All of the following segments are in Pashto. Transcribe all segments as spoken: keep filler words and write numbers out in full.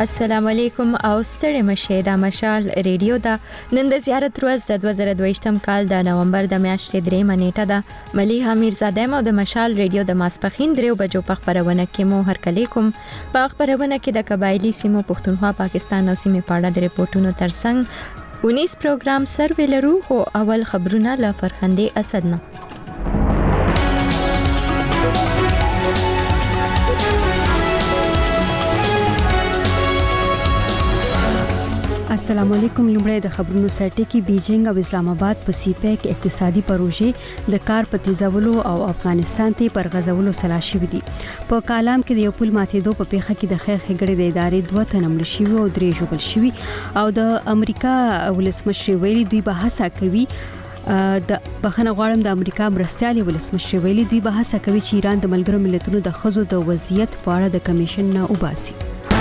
السلام علیکم او ستړي مشه د مشال ریډیو دا نن د زیارت ورځ د دوه زره دوه کال د نومبر د میاشتې درې منېټه ده مليحه میرزاده مو د مشال ریډیو د ماسپخین درو بجو په خبرونه کې مو هر کلی کوم په خبرونه کې د قبایلی سیمو پښتونخوا پاکستان او سیمې په اړه د ریپورتونو ترڅنګ ونیس پروګرام سروې لرو خو اول خبرونه له فرخندې اسد نه السلام علیکم. لومړی د خبرونو سرټی کې بیجینګ او اسلام آباد په سی پیک اقتصادي پروژې د کار په تیزولو او افغانستان ته پر غزولو سلا شوې دي. په کالام کې د یو پل ماتېدو په پیښه کې د خیر ښېګړې د ادارې دوه تنه مړه شوي او درې ژوبل شوي او د امریکا ولسمشر ویلي دوی به هڅه کوي د بخنه غواړم د امریکا مرستيالي ولسمشر ویلي دوی به هڅه کوي چې ایران د ملګرو ملتونو د خزو د وضعیت په اړه د کمیشن نه وباسي.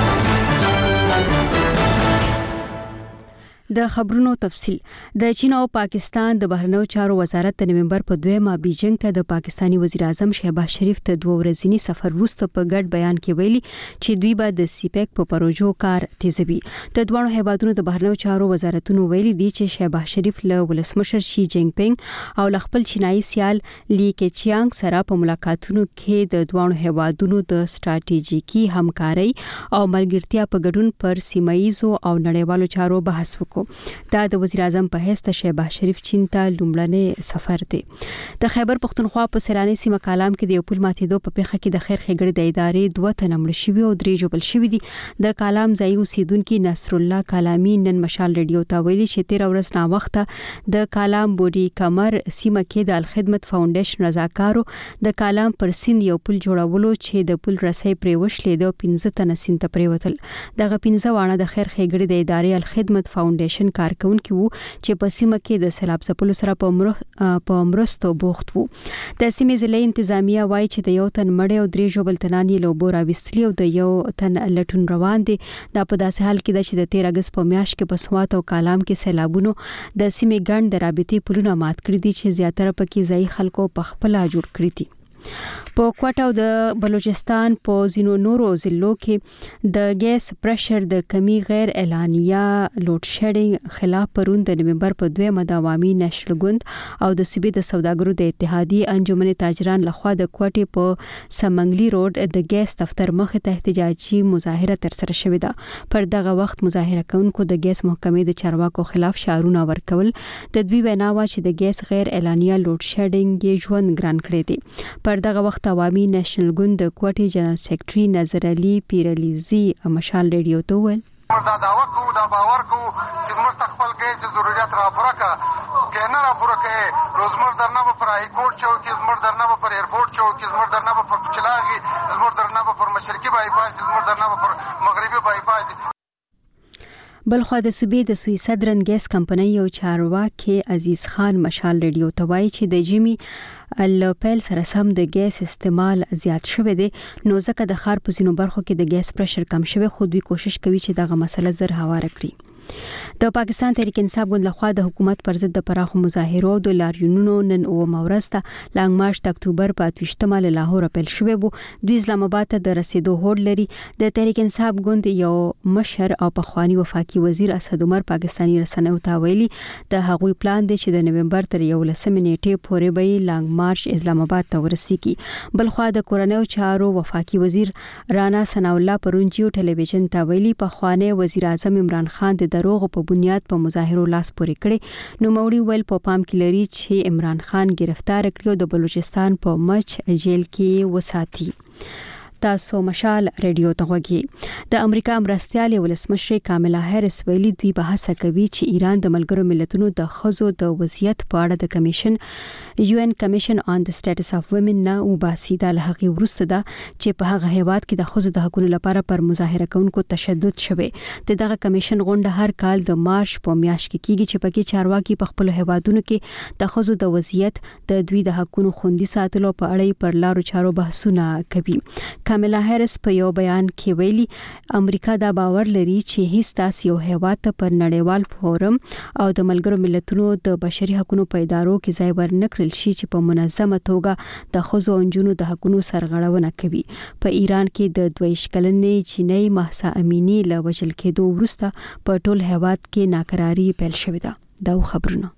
د خبرونو تفصیل. د چین او پاکستان د بهرنیو چارو وزارت د نومبر په دویمه بیجینګ ته د پاکستانی وزیر اعظم شهباز شریف ته دوه ورځنی سفر وروسته په ګډ بیان کې ویلي چې دوی به د سیپیک په پروژو کار تیزوي. د دوه هیوادونو د بهرنیو چارو وزارتونو ویلي دي چې شهباز شریف له ولسمشر شي جینګ پینګ او له خپل چینایي سیال لی کېچیانګ سره په ملاقاتونو کې د دوه هیوادونو د ستراتیژیکي همکاري او ملګرتیا په ګډون پر سیمایي او نړیوالو چارو بحث وکړي. دا د وزیر اعظم په حیث شهباز شریف چین ته لومړنی سفر دی. د خیبر پختونخوا په سیلاني سیمه کالام کې د یو پل ماتېدو په پیښه کې د خیر ښېګړې د ادارې دوه تنه مړه شوي او درې ژوبل شوي دي. د کالام ځایي اوسیدونکو نصر الله کالامي نن مشال ریډیو ته ویلي چې تیر ورځ نا وخته د کالام بوډي کمر سیمه کې د الخدمت فاونډیشن رضاکارو د کالام پر سیند یو پل جوړولو چې د پل رسۍ پرې وشلې د پنځه تنه سیند ته پریوتل. دغه پنځه وانه د خیر ښېګړې د ادارې الخدمت فاونډیشن کارکونکو وو چې په سیمه کې د سیلاب ځپلو سره په مر په مرستو بوخت وو. د سیمې ضلعي انتظامیه وایي چې د یو تن مړ او درې ژوبل تنان یې له اوبو راوستلي او د یو تن لټون روان دي. دا په داسې حال کې ده چې د تیر اگست په میاشت کې په سوات او کالام کې سیلابونو د سیمې ګڼ د رابطې پلونه مات کړي دي چې زیاتره پکې ځایي خلکو په خپل جوړ کړی دي. په کوټه او د بلوچستان په زینو نورو ضلعو کې د ګیس پرشر د کمی غیر اعلانیه لوډ شیډینګ خلاف پرون د نومبر په دویمه د عوامي نشل ګوند او د صوبې د سوداګرو د اتحادیې انجمن تاجران لخوا د کوټې په سمنګلی روډ د ګیس دفتر مخې ته احتجاجي مظاهره ترسره شوې ده. پر دغه وخت مظاهره کوونکو د ګیس محکمې د چارواکو خلاف شعارونه ورکول. د دوی وینا و چې د ګیس غیر اعلانیه لوډ شیډینګ ژوند ګران کړی دی. پر دغه وخت عوامي نېشنل ګوند د کوټې جنرال سیکریټري نظر علي پیرلیزي مشال ریډیو ته وویل دا داوا کو دا باور کو چې موږ خپل ګیس ضرورت را پوره کا کنه را پوره کې روزمر درنه پر هاي کورټ چو کې زمر درنه پر ایرپورټ چو کې زمر درنه پر چلاغي زمر درنه پر مشرقي بای پاس زمر درنه پر مغربي بای پاس. بلخو د صوبې د سوی صدرن ګیس کمپنۍ یو چارواکي عزیز خان مشال ریډیو ته وایي چې د جمی لپیل سره سم د ګیس استعمال زیات شوی دی نو ځکه د خار په زینو برخو کې د ګیس پرشر کم شوی خو دوی کوشش کوي چې دغه مسله زر هواره کړي. د پاکستان تحریک انصاف ګوند لخوا د حکومت پر ضد د پراخو مظاهرو د لاریونونو نن او مورسته لانګ مارچ د اکتوبر په اتوشتمه له لاهور پیل شوی وو. دوی اسلام آباد ته د رسیدو هوډ لري. د تحریک انصاف ګوند یو مشر او پخوانی وفاقي وزیر اسد عمر پاکستانی رسنیو ته ویلي د هغوی پلان دی چې د نومبر تر یولسمې نیټې پورې به لانګ مارچ اسلام آباد ته ورسیږي. بلخو د کورنیو چارو وفاقي وزیر رانا ثنا الله پرونجیو ټلویزیون ته ویلي پخوانی وزیر اعظم عمران خان د دروغ په بنیاد په مظاهرو لاس پورې کړي. نو موري ویل په پام کې لري چې عمران خان گرفتار کړو د بلوچستان په مچ جیل کې وساتي. تاسو مشال ریډیو ته غوږی. د امریکا مرستيالي ولسمشر کاملا هریس ویلي دوی به هڅه کوي چې ایران د ملګرو ملتونو د خزو د وضعیت په اړه د کمیشن یو ان کمیشن آن د سټیټس اف وومن نه وباسي. د لغوي ورسته ده چې په هغه هیواد کې د خزو د حقوقو لپاره پر مظاهره کوونکو تشدد شوه. د دغه کمیشن غونډه هر کال د مارچ په میاشت کې کیږي چې پکې چارواکي په خپل هیوادونو کې د خزو د وضعیت د دوی د حقوقو خوندي ساتلو په اړه پر لارو چارو بحثونه کوي. کاملا هریس په یو بیان کې ویلي امریکا دا باور لري چې هیڅ تاسو یو هیواد ته پر نړیوال فورم او د ملګرو ملتونو د بشري حقوقو په ادارو کې ځای ورنکړل شي چې په منظمه توګه د ښځو او نجونو د حقوقو سرغړونه کوي. په ایران کې د دویش کلنې چینی مهسا امینی له وژل کېدو وروسته په ټول هیواد کې ناکراری پیل شوې ده. دا خبرونه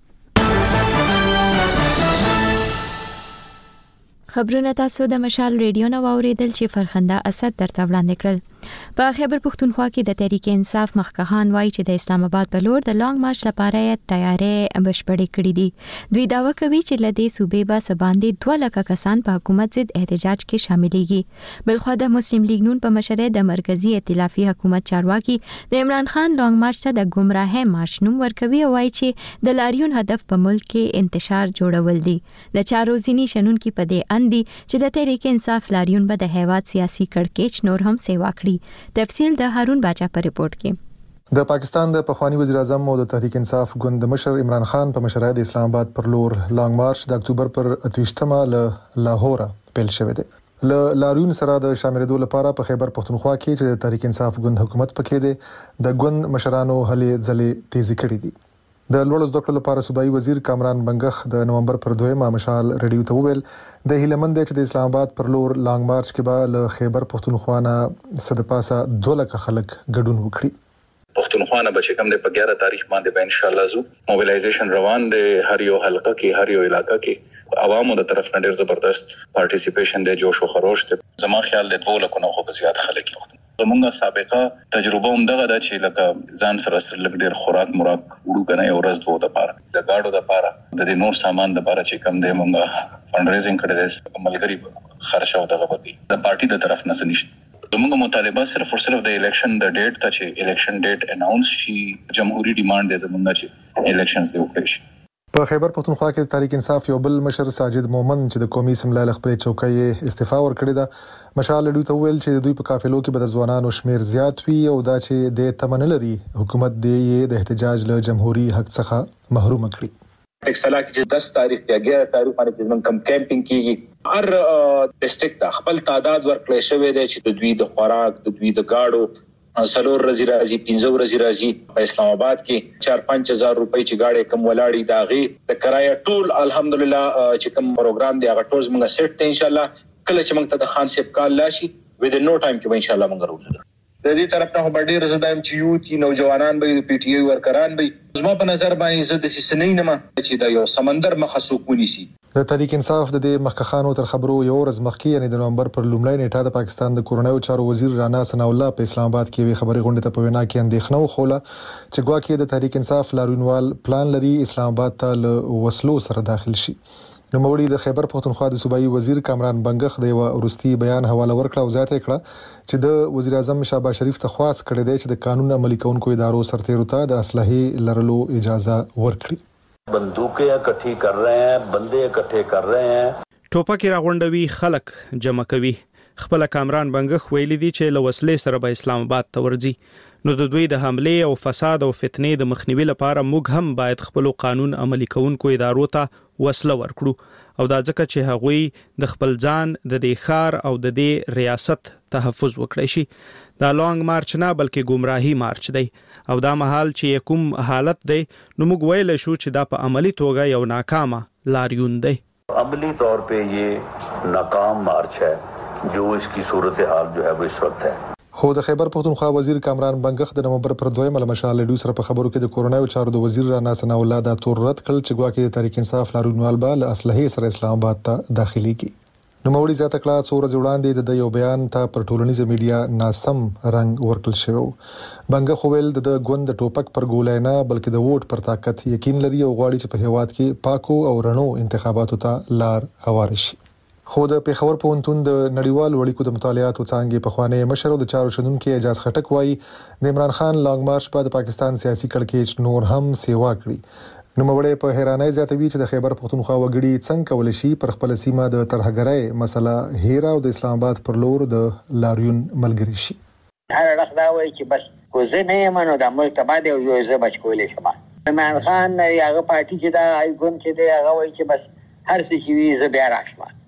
خبرونه تاسو د مشال ریډیو نو اوریدل چې فرخنده اسد درته وړاندې کړل. په خیبر پختونخوا کې د تحریک انصاف مخکخان وایي چې د اسلام آباد په لور د لانګ مارچ لپاره تیارې بشپړې کړې دي. دوی داوا کوي چې لدې صوبې با سباندې دوه لکه کسان په حکومت ضد احتجاج کې شاملېږي. بلخو د مسلم لیگ نون په مشرۍ د مرکزی ائتلافي حکومت چارواکي د عمران خان لانګ مارچ ته د گمراهۍ مارچ نوم ورکوي او وایي چې د لاریون هدف په ملک کې انتشار جوړول دي. د چارو ځینی شنونکو په دې اندي چې د تحریک انصاف لاریون به د هیواد سیاسي کړکېچ نور هم سیوا کړي. تفصیل د هارون باچا په ریپورت کې. د پاکستان د پخوانی وزیر اعظم او د تحریک انصاف ګوند مشر عمران خان په مشرۍ د اسلام آباد پر لور لانګ مارچ د اکتوبر پر اتویشتمه له لاهور پیل شوې ده. ل لاریون سره د شاملېدو لپاره په خیبر پختونخوا کې چې د تحریک انصاف ګوند حکومت پکې ده د ګوند مشرانو هلې ځلې تیزی کړې دي. د لوړ زده کړو لپاره صوبایي وزیر کامران بنګخ د نومبر پر دویمه مشال ریډیو ته وویل د هیلمند چې د اسلام آباد پر لور لانګ مارچ کې به له خیبر پختونخوا نه صد پاسه دوه لک خلک ګډون وکړي. پختونخوا نه بچ کم د په اګیاره تاریخ باندې به ان شاء الله زو موبیلایزیشن روان دی. هر یو حلقه کې هر یو علاقہ کې عوامو د طرف نه ډیر زبردست پارټیسیپیشن دی، جوش او خروش دی. زما خیال د دوه لک نه خو زیات خلک وخت زمونږه سابقه تجربه هم دغه د چې لکه ځان سره سره لګ ډیر خوراک مراک وړو کنه یو ورځ دوه د پاره د گاډو د پاره د دې نور سامان د پاره چې کم دی مونږه فند ریزینګ کړل دي ملګری خرچه او دغه بکی د پارټي د طرف نه سنشت. زموږ مطالبه صرف او صرف د الیکشن د ډیټ ته چې الیکشن ډیټ اناونس شي جمهوریت ډیماند دی زموږ چې الیکشنز دی وکړي شي. په خیبر پختونخوا کې تحریک انصاف یو بل مشر ساجد مومن چې د قومي اسمبلی له خپلې چوکۍ استعفا ورکړې ده مشال ډیو ته ویل چې دوی په قافلو کې به د ځوانانو شمیر زیات وي او دا چې د تمن لري حکومت دی د احتجاج له جمهوریت حق څخه محروم کړي. ټکسلا کې دس تاریخ یا اګیاره تاریخ باندې چې موږ کم کیمپینګ کیږي هر ډیسټریکټ ته خپل تعداد ورکړی شوی دی چې د دوی د خوراک د دوی د گاډو سلور رزي راځي پنځه ورځې راځي. په اسلام آباد کې چار پنځه هزار روپۍ چې گاډي کم ولاړی داغي د کرایه ټول الحمدلله چې کوم پروګرام دی هغه ټول موږ سیټ ته ان شاء الله کله چې موږ ته د خان صاحب کال لاشي وذ نو ټایم کې به ان شاء الله موږ راوځو. د دې طرف نه به ډیر زدایم چې یو چې نوجوانان به پی ټی ای ورکران به زما په نظر باندې زه د سنې نه ما چې دا یو سمندر مخسوق ونیسي. د تحریک انصاف د مخکخانو تر خبرو یو ورځ مخکې یعنی د نومبر پر لومړۍ نیټه د پاکستان د کورونایي چارو وزیر رانا ثنا الله په اسلام آباد کې وی خبري غونډه ته په وینا کې اندېښنه وخوله چې ګواکې د تحریک انصاف لاریونوال پلان لري اسلام آباد ته له وسلو سره داخل شي. نو موري د خیبر پختونخوا د صوبایي وزیر کامران بنګخ د یو ورستي بیان حواله ورکړه او ځای ته کړه چې د وزیر اعظم شهباز شریف ته خواست کړی دی چې د قانون عملي کونکو ادارو سرتیرو ته د اسلحې لرلو اجازه ورکړي. بندوقیں اکٹھی کر رہے ہیں بندے اکٹھے کر رہے ہیں ټوپک راغونډوي خلک جمع کوي. خپل کامران بنګخ ویلي دي چې له وسلې سره به اسلام آباد ته ورځي. نو د دوی د حمله او فساد او فتنې د مخنیوي لپاره موږ هم باید خپل قانون عملي کونکو ادارو ته وسله ورکړو او دا ځکه چې هغوی د خپل ځان د دې ښار او د دې ریاست تحفظ وکړي شي. دا لانګ مارچ نه بلکې گمراهي مارچ دی او دا مهال چې کوم حالت دی نو موږ ویل شو چې دا په عملی توګه یو ناکامه لاریون دی. عملی طور پہ یہ ناکام مارچ ہے جو اس کی صورتحال جو ہے وہ اس وقت ہے. خو د خیبر پختونخوا وزیر کامران بنګخ د نومبر پر دویمه له مشال ډیو سره په خبرو کې د کورونایي چارو د وزیر رانا ثنا الله دا تور رد کړ چې ګواکې د تحریک انصاف لاریونوال به له اسلحې سره اسلام آباد ته داخلي کی. نو موري زیاته کړه څو ورځې وړاندې د یو بیان ته پر ټولنیزه میډیا ناسم رنگ ورکل شوی. بنګخ ویل د ګوند ټوپک پر ګولای نه بلکې د ووټ پر طاقت یقین لري او غواړي چې په هیواد کې پاکو او رڼو انتخاباتو ته لار هوار شي. خو د پیښور پوهنتون د نړیوال وړیکو د مطالعاتو څانګې په خوانی مشر او د چارو شنونکو اجازه خټک وایي د عمران خان لانګ مارچ په د پاکستان سیاسي کړکېچ نور هم سیوا کړی. نو مړې په حیرانۍ زیاتوي چې د خیبر پختونخوا وګړي څنګه کول شي پر خپل سیمه د ترهګرۍ مسله هیرا او د اسلام آباد پر لور د لاریون ملګری شي. هر وخت دا وایي چې بس کوزه نه یم نو د ملک تبا دی یو ځای بچ کولې شم. عمران خان هغه پارټي چې دا ایګون چې دی هغه وایي چې بس هر څه چې وي زه بیا راشم.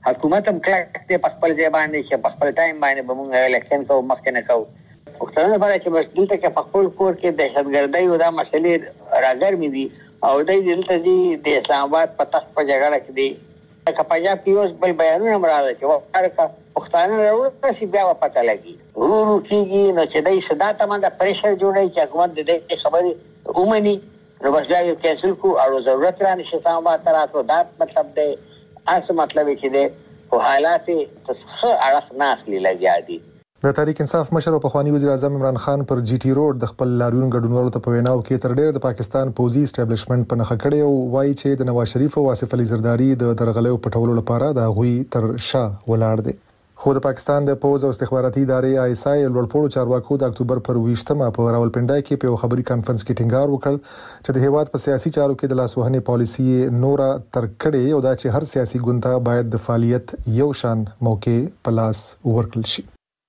حکومت هم کلک دی په خپل ځای باندې چې په خپل ټایم باندې به موږ الیکشن کوو مخکې نه کوو. پښتانه لپاره چې بس دلته کې په خپل کور کې دهشتګردۍ او دا مسلې راګرمې دي او دی دلته دي د اسلام آباد په تخت په جګړه کې دي. که پنجاب کې اوس بل بیانونه هم راغله چې وکړه پښتانه راوړه بیا به پته لګي ورو ورو کېږي. نو چې دی صدا تمنده پریشر جوړوي چې حکومت د دې خبرې ومني نو بس بیا یې کینسل کړو او ضرورت را نشي اسلام آباد ته راتلو. دا مطلب دی هر څه مطلب یې چې دی خو حالات یې څه اړخ نه اخلي لګیا دي. د تحریک انصاف مشر او پخوانی وزیر اعظم عمران خان پر جی ټي روډ د خپل لاریون ګډونوالو ته په ویناو کې تر ډېر د پاکستان پوزي اسټابلیشمنت په نخښه کړي او وایي چې د نواز شریف او آصف علي زرداری د درغلیو پټولو لپاره د غوي تر شا ولاړ دي. خو د پاکستان د پوز او استخباراتي ادارې آی اس آی لوړپوړو چارواکو د اکتوبر پر ویشتمه په راولپنډای کې په خبري کانفرنس کې ټینګار وکړ چې د هیواد په سیاسي چارو کې د لاسوهنې پالیسي نورا تر کړي او دا چې هر سیاسي ګوند ته باید د فعالیت یو شان موقع په لاس ورکړل شي.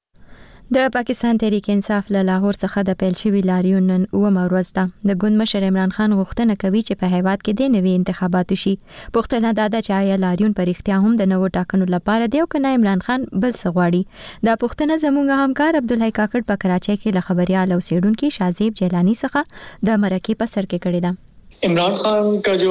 د پاکستان تحریک انصاف له لاهور څخه د پیل شوی لاریون نن اومه ورځ ده. د ګوند مشر عمران خان غوښتنه کوي چې په هیواد کې د نوي انتخاباتو شي. پوښتنه دا ده چې آیا لاریون پر اختیار هم د نوو ټاکنو لپاره دی او کنه عمران خان بل څه غواړي. دا پوښتنه زموږ همکار عبدالحی کاکړ په کراچۍ کې له خبريال او سیډونکو شازیب جیلانی څخه د مرکې په سر کې کړی ده. عمران خان کا جو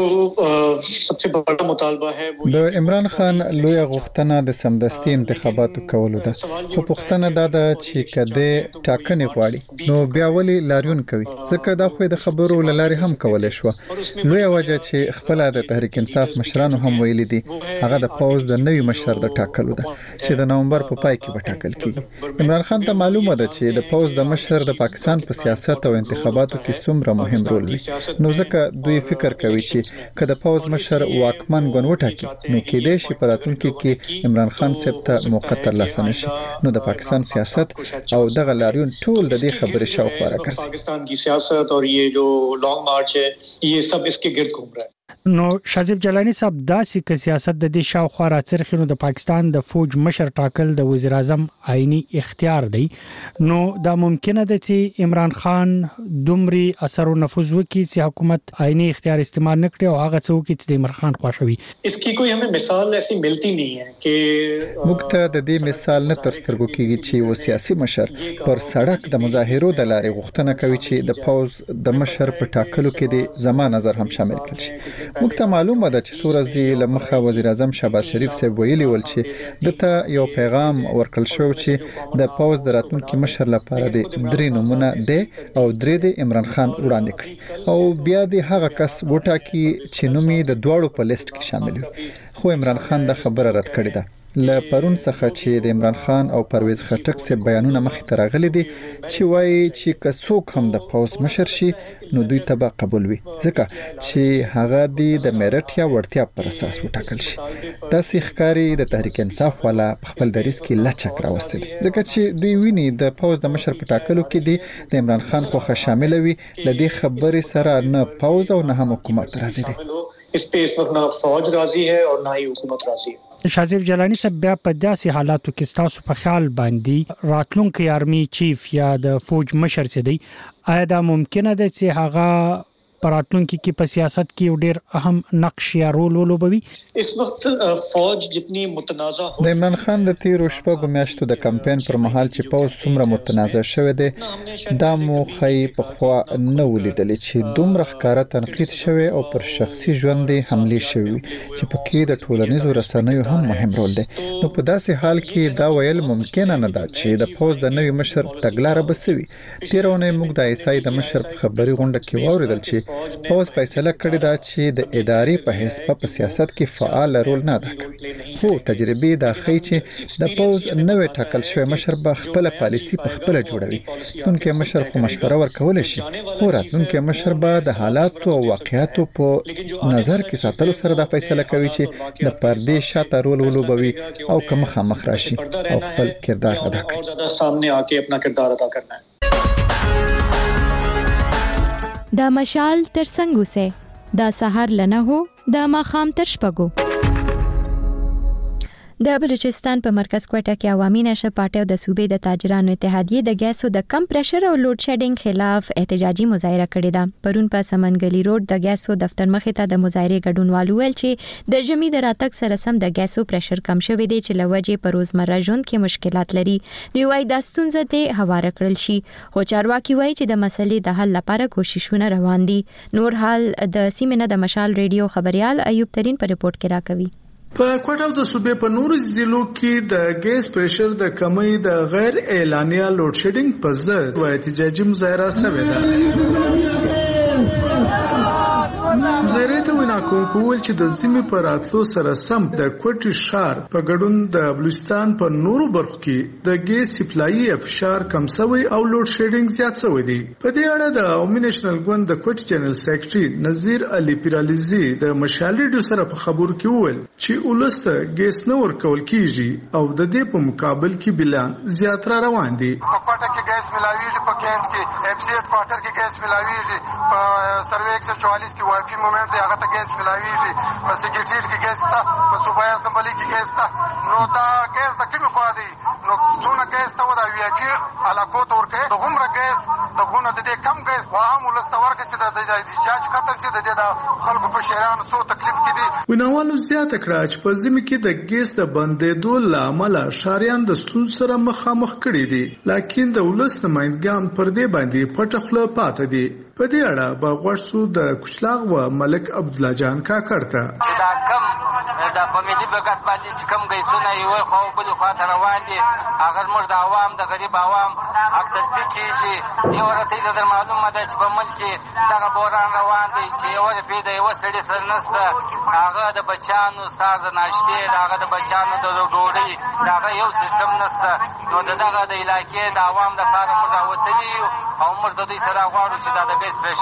सबसे बड़ा मुतालबा है वो د عمران خان لوی غوښتنه د سمدستي انتخاباتو کولو ده. خو پوښتنه دا ده چې کده ټاکنې غواړي نو بیا ولې لاریون کوي؟ ځکه دا خو د خبرو لاري هم کولای شو. لوی وجه چې خپل د تحریک انصاف مشرانو هم ویلي دي هغه د پوز د نوي مشر د ټاکلو ده چې د نومبر په پای کې به ټاکل کیږي. عمران خان ته معلومه ده چې د پوز د مشر د پاکستان په سیاست او انتخاباتو کې څومره مهم رول لري. نو ځکه دوی فکر کوي چې کله پاوز مشر واکمن ګون وټاکي نو کې دې شي پراتونکو کې عمران خان صاحب ته موقع تر لاسه نشي. نو د پاکستان سیاست او دغه لاریون ټول د دې خبرې شاوخوا راګرځي. پاکستان کی سیاست اور یہ جو لانگ مارچ ہے یہ سب اس کے گرد گھوم رہا ہے. نو شازیب جلانی صاحب داسې ک سیاست د دې شاوخوا راڅرخینو د پاکستان د فوج مشر ټاکل د وزیر اعظم آئینی اختیار دی. نو دا ممکنه ده چې عمران خان دومره اثر او نفوذ وکړي چې حکومت آئینی اختیار استعمال نکړي او هغه څه وکړي چې د عمران خان خوښوي. اس کی کوئی همه مثال ایسی ملتی نہیں ہے کہ مکته د دې مثال نه تر سترګو کېږي چې و سیاسي مشر پر سړک د مظاهرو د لارې غوښتنه کوي چې د پاوز د مشر په ټاکلو کې د زمان نظر هم شامل کړي شي. مکته معلومه ده چې سورزي لمخه وزیر اعظم شهباز شریف صاحب ویلي ول چې دته یو پیغام ورکړل شو چې د پاوز د راتلونکي مشر لپاره د درې نمونه دی او درې د عمران خان وړاندې کړي او بیا د هغه کس وټاکي چې نومي د دواړو په لیست کې شامل وي. خو عمران خان د خبره رد کړې ده. ل پرون څخه چې د عمران خان او پرویز خټک سه بیانونه مخې ته راغلي دي چې وایي چې کڅوک هم د پاوز مشر شي نو دوی ته قبول وي ځکه چې هغه د میرټ یا وړتیا پر اساس وټاکل شي. تاسو ښکاری د تحریک انصاف والا خپل دریس کې لچک راوستل ځکه چې دوی ویني د پاوز د مشر په ټاکلو کې دي د عمران خان خو شامل وي لدې خبرې سره نه پاوز او نه هم حکومت راضي دي. اس په اس وخت نه فوج راضي ہے اور نه هی حکومت راضي ہے. شازیب جلانی صاحب بیا په داسې حالاتو کې تاسو په خیال باندې راتلونکي آرمي چیف یا د فوج مشر څه دی آیا دا ممکنه ده چې هغه پراتلونکي کې په سیاست کې ډېر اهم نقش یا رول ولوبوي؟ اس وخت فوج جتنی متنازع د عمران خان د تیرو شپږو میاشتو د کمپاین پر مهال چې پاوز څومره متنازع شوه دی دا مو خی په خوا نه ولیدلې چې دومره ښکارا تنقید شوه او پر شخصي ژوند حمله شوه چې پکې د ټولنیزو رسنیو هم مهم رول دی. نو په داسې حال کې دا ویل ممکن نه ده چې د پاوز د نوي مشر تګلارې بسوي. تیرونه موږ د ایسای د مشر په خبري غونډه کې واوریدل چې پاوز فیصله کړې ده چې د ادارې په حساب په سیاست کې فعال رول نه ادا کوي. خو تجربه دا ښيي چې د پاوز نوې ټاکل شوی مشر به خپل پالیسی په خپل جوړوي. څنګه مشر خو مشوره ورکول شي خو راتلونکي مشر به د حالات او واقعیاتو په نظر کې ساتلو سره دا فیصله کوي چې د پردې شاته رول ولوبوي او کوم خامخ راشي او خپل کردار ادا کوي. زیاده سامنے آ کے اپنا کردار ادا کرنا ہے. دا مشال تر څنګه سه دا سحر لنه هو دا ماخام تر شپګو د بلوچستان په مرکز کوټه کې عوامي نشه پارټي او د صوبې د تاجرانو اتحادیه د ګیسو د کم پرشر او لوډ شیډینګ خلاف احتجاجي مظاهره کړې ده. پرون په سمنګلی روډ د ګیسو دفتر مخې ته د مظاهره ګډونوالو ویل چې د ژمي د راتګ سره سم د ګیسو پرشر کم شوی دی چې لوجه په روزمره ژوند کې مشکلات لري. دی وايي د ستونزې ته هواره کړل شي، خو چارواکي وايي چې د مسلې د حل لپاره کوششونه روان دي. نور حال د سیمه د مشال ریډیو خبريال ایوب ترين په رپورت کې راکوي. په کوټه د صوبې په نورو ضلعو کې د ګیس پرشر د کمی د غیر اعلانیه لوډ شیډینګ په ضد و احتجاجي مظاهره شوې ده. مظاهره ته وینا کوونکو ویل چې د زمي پر راتلو سره سم د کوټي شهر په ګډون د بلوچستان په نورو برخو کې د ګیس سپلایي فشار کم شوی او لوډ شیډینګ زیات شوی دی. په دې اړه د عوامي نېشنل ګوند د کوټي جنرال سیکریټري نذیر علي پیرالیزي د مشال ریډیو سره په خبرو کې وویل چې ولسته ګیس نه ورکول کیږي او د دې په مقابل کې بلان زیات را روان دي. په کوټه کې ګیس ملاویږي، په کینټ کې اف سی ایټ کوارټر کې ګیس ملاویږي، په سروې ایک سو چوالیس کې وایفي مومنت دی هغه ته ګیس ملاویږي، په سیکریټریټ کې ګیس تا، په صوبایي اسمبلی کې ګیس تا. نو دا ګیس د کومه خوا دی؟ نو څونه ګیس ته ودا وی پی علاقو تور کې د عمر ګیس د غونه د دې کم ګیس وهم ولستور کې چې د احتجاج ختم چې د دې د خلکو په شهرانو څو تکلیف کې دي. ویناوالو زیاته کړه چې په زمي کې د ګیس د بندېدو لامل شاریان د ستونزو سره مخامخ کړي دي، لکه د ولس نمائندګان پر دې باندې پټ خله پاتې دي. په دې اړه باغوښتو د کوچلاغ و ملک عبد الله جان کاکړ ته چې دا کم د فامیلی بغات باندې چې کم گیسونه یو خو بل خو ته روان دي، هغه موږ د عوام د غریب عوام اکثر فکرې یو راته د معلومه ده چې په ملک کې دغه بوران روان دي چې یو په دې یو سړي سر نسته، هغه د بچانو سار د ناشته، هغه د بچانو د ډوډۍ هغه یو سیستم نسته. نو دغه د علاقې د عوام لپاره مزاوتلی او موږ د دې سره غواړو چې دا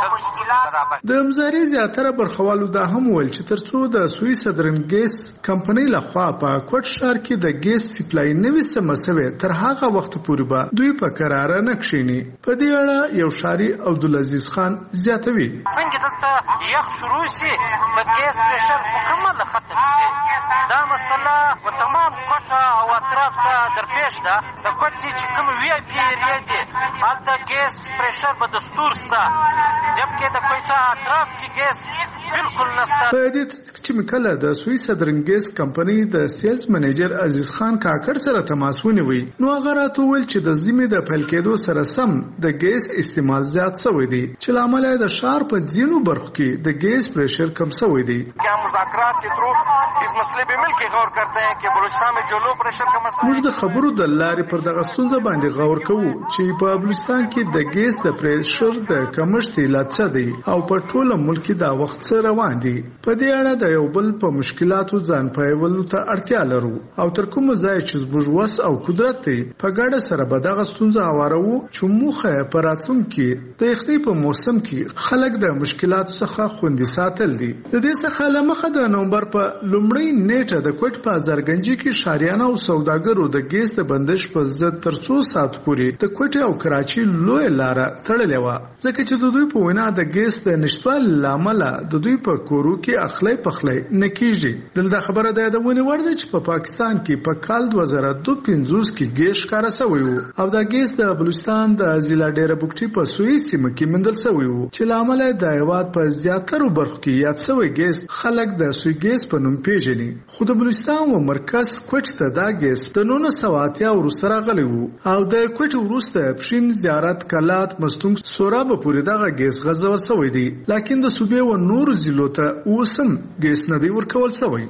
د مظاهرې زیاتره برخوالو دا هم ویل چې ترڅو د سوی صدرن ګیس کمپنۍ لخوا په کوټ شهر کې د ګیس سپلای نوې سمسوي تر هغه وخت پورې به دوی په قرار نه کښینی. په دې اړه یو شاري عبدالعزيز خان زیاتوي څنګه دلته یخ شروع شي د ګیس پرشر مکمل ختم شي، دا مسله په تمام کوټه او اطراف ته درپېښ ده. د کوټې چې کوم وی آی پی ایریا دي هلته ګیس پرشر په دستور سته، جبکه د کوټه اطراف کې ګیس بالکل نشته. په دې ترڅ کې مکله د سوی صدرن ګیس کمپنۍ د سیلز منیجر عزیز خان کاکړ سره تماس ونیوي. نو هغه راته ویل چې د زمي د فعال کېدو سره سم د ګیس استعمال زیات شوی دی چې لامل د شهر په ځینو برخو کې د ګیس پرشر کم شوی دی. کیا مذاکرات کے تھرو اس مسئلے پہ مل کے غور کرتے ہیں کہ بلوچستان میں جو لو پریشر کا مسئلہ موږ د خبرو د لارې پر دغه ستونزه باندې غور کوو چې په بلوچستان کې د ګیس د پرشر د کمښت علت څه دی او په ټوله ملک دا وخت سره روان دي. په دې اړه د یو بل په مشکلاتو ځان پایولو ته اړتیا لرو او تر کومه ځای چې زموږ وس او قدرت دی په ګډه سره به دغه ستونزه هوارو چې موخه په راتلونکي د یخنۍ په موسم کې خلک د مشکلاتو څخه خوندي ساتل دي. د دې څخه لمخه د نومبر په لومړۍ نیټه د کوټ په ازرګنجي کې شاریانو او سوداګرو د ګیس د بندش په ضد تر څو سات پورې د کوټ او کراچي لوی لاره تړلې و، ځکه چې د دوی په وینا د ګیس د نشټوال لامل د دوی په کورو کې اخلي پخلي نه کیږي. دلته خبره ده د ونی ورده چې په پاکستان کې په کال دوه زره دوه پنځوس کې ګیس ښکارا شوی وو او دا ګیس د بلوچستان د ضلع ډیره بوکټي په سوی سیمه کې مندل شوی وو چې لامل د هیواد په زیاتره برخو کې یاد شوی ګیس خلک د سوی ګیس په نوم پیژني. خو د بلوچستان و مرکز کوټ ته دا ګیس د نونو سواتیا ورسره غلی وو او د کوټ ورسته پښین زیارت کلات مستونګ سوراب پورې دغه ګیس غزو شوی دی، لکه د صوبې و نور ضلعو ته اوسم ګیس نه دی ورکول شوی.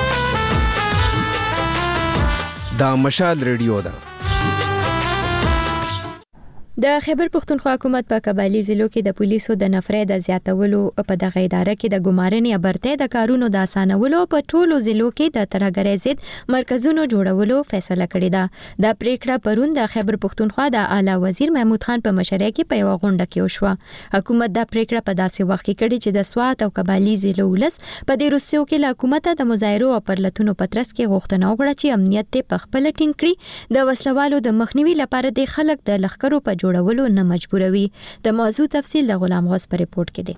دا مشال ریډیو ده. د خیبر پښتونخوا حکومت په قبایلی ضلعو کې د پولیسو د نفرې د زیاتولو په دغه اداره کې د ګمارنې ابرته د کارونو د اسانولو په ټولو ضلعو کې د ترهګرۍ ضد مرکزونو جوړولو فیصله کړې ده. د پریکړه پرون د خیبر پښتونخوا د اعلی وزیر محمود خان په مشرۍ کې په یو غونډه کې وشوه. حکومت د پریکړه په داسې وخت کې کړې چې د سوات او قبایلی ضلعو ولس په دې روسیو کې له حکومت د مظاهرو او پرلتونو پترس کې غوښتنه وکړه چې امنیت ته په خپل ټینګ کړي، د وسلوالو د مخنیوي لپاره د خلک د لخرو په جوړولو نه مجبوروي. د موضوع تفصیل د غلام غوث په ریپورت کې دی.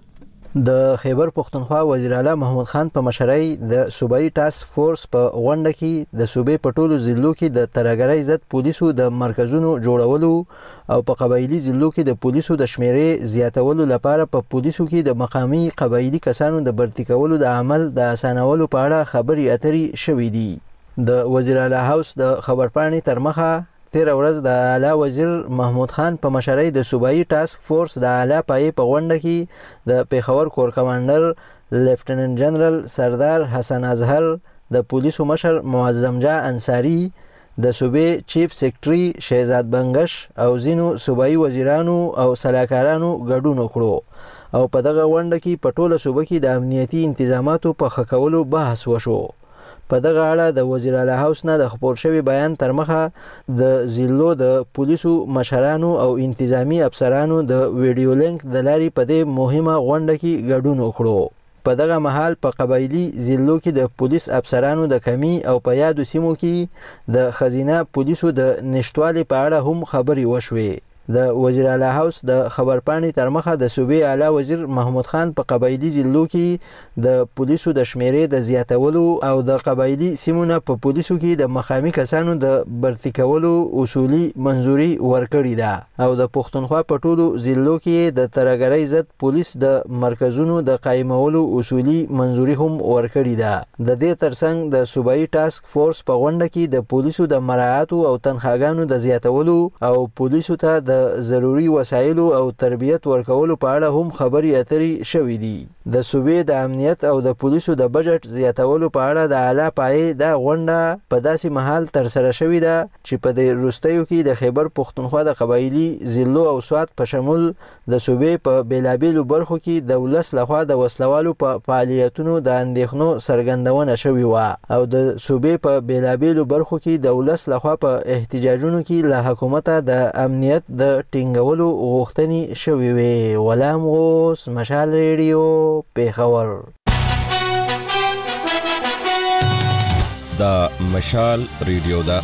د خیبر پختونخوا وزیر اعلی محمود خان په مشرۍ د صوبایي ټاسک فورس په غونډه کې د صوبې په ټولو ضلعو کې د ترهګرۍ ضد پولیسو د مرکزونو جوړولو او په قبایلي ضلعو کې د پولیسو د شمیرې زیاتولو لپاره په پولیسو کې د مقامی قبایلي کسانو د برتي کولو د عمل د اسانولو په اړه خبرې اترې شوې دي. د وزیر اعلی هاوس د خبرپاڼې تر مخه تیر ورځ د اعلی وزیر محمود خان په مشرۍ د صوبایي ټاسک فورس د اعلی پایې په غونډه کې د پیښور کور کمانډر لیفټیننټ جنرال سردار حسن اظهر، د پولیسو مشر معظم جان انصاری، د صوبې چیف سیکریټري شهزاد بنگش او ځینو صوبایي وزیرانو او سلاکارانو ګډون وکړو او په دغه غونډه کې په ټوله صوبه کې د امنیتي انتظاماتو په ښه کولو بحث وشو. په دغه اړه د وزیر اعلی هاوس نه د خپور شوی بیان تر مخه د ضلعو د پولیسو مشرانو او انتظامی افسرانو د ویډیو لینک د لارې په دې مهمه غونډه کې ګډون وکړو. په دغه مهال په قبایلي ضلعو کې د پولیس افسرانو د کمی او په یادو سیمو کې د خزینه پولیسو د نشټوالي په اړه هم خبرې وشوې. د وزیر اعلی هاوس د خبرپاڼې تر مخه د صوبې اعلی وزیر محمود خان په قبایلي ضلعو کې د پولیسو د شمیرې د زیاتولو او د قبایلي سیمو نه په پولیسو کې د مقامي کسانو د برتي کولو اصولي منظوري ورکړې ده او د پښتونخوا په ټولو ضلعو کې د ترهګرۍ ضد پولیس د مرکزونو د قایمولو اصولي منظوري هم ورکړې ده. د دې ترڅنګ د صوبایي ټاسک فورس په غونډه کې د پولیسو د مراعاتو او تنخواګانو د زیاتولو او پولیسو ته د ضروري وسایلو او تربیت ورکولو په اړه هم خبرې اترې شوې دي. د صوبې د امنیت او د پولیسو د بجټ زیاتولو په اړه د اعلی پایې د غونډه په داسې مهال ترسره شوې ده چې په دې وروستیو کې د خیبر پختونخوا د قبایلي ضلعو او سوات په شمول د صوبې په بیلابیلو برخو کې د ولس لخوا د وسلوالو په فعالیتونو د اندېښنو څرګندونه شوې وه او د صوبې په بیلابیلو برخو کې د ولس لخوا په احتجاجونو کې له حکومته د امنیت د ټینګولو غوښتنې شوې وې. غلام غوث، مشال ریډیو، پیښور. دا مشال ریډیو دا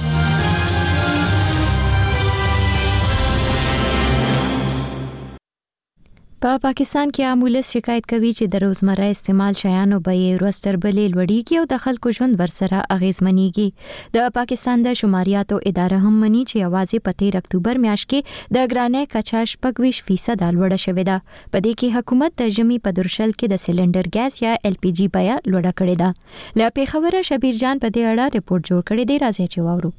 په پاکستان کې عام ولس شکایت کوي چې د روزمره استعمال شیانو بیې ورځ تر بلې لوړېږي او د خلکو ژوند ورسره اغیزمنېږي. د پاکستان د شماریاتو اداره هم مني چې یوازې په تیر اکتوبر میاشت کې د ګرانۍ کچه شپږ ویشت فیصد لوړه شوې ده. په دې کې حکومت د ژمي په درشل کې د سلندر ګاز یا ایل پی جی بیه لوړه کړې ده. له پیښوره شبیر جان په دې اړه ریپورت جوړ کړی دی، راځي چې واورو.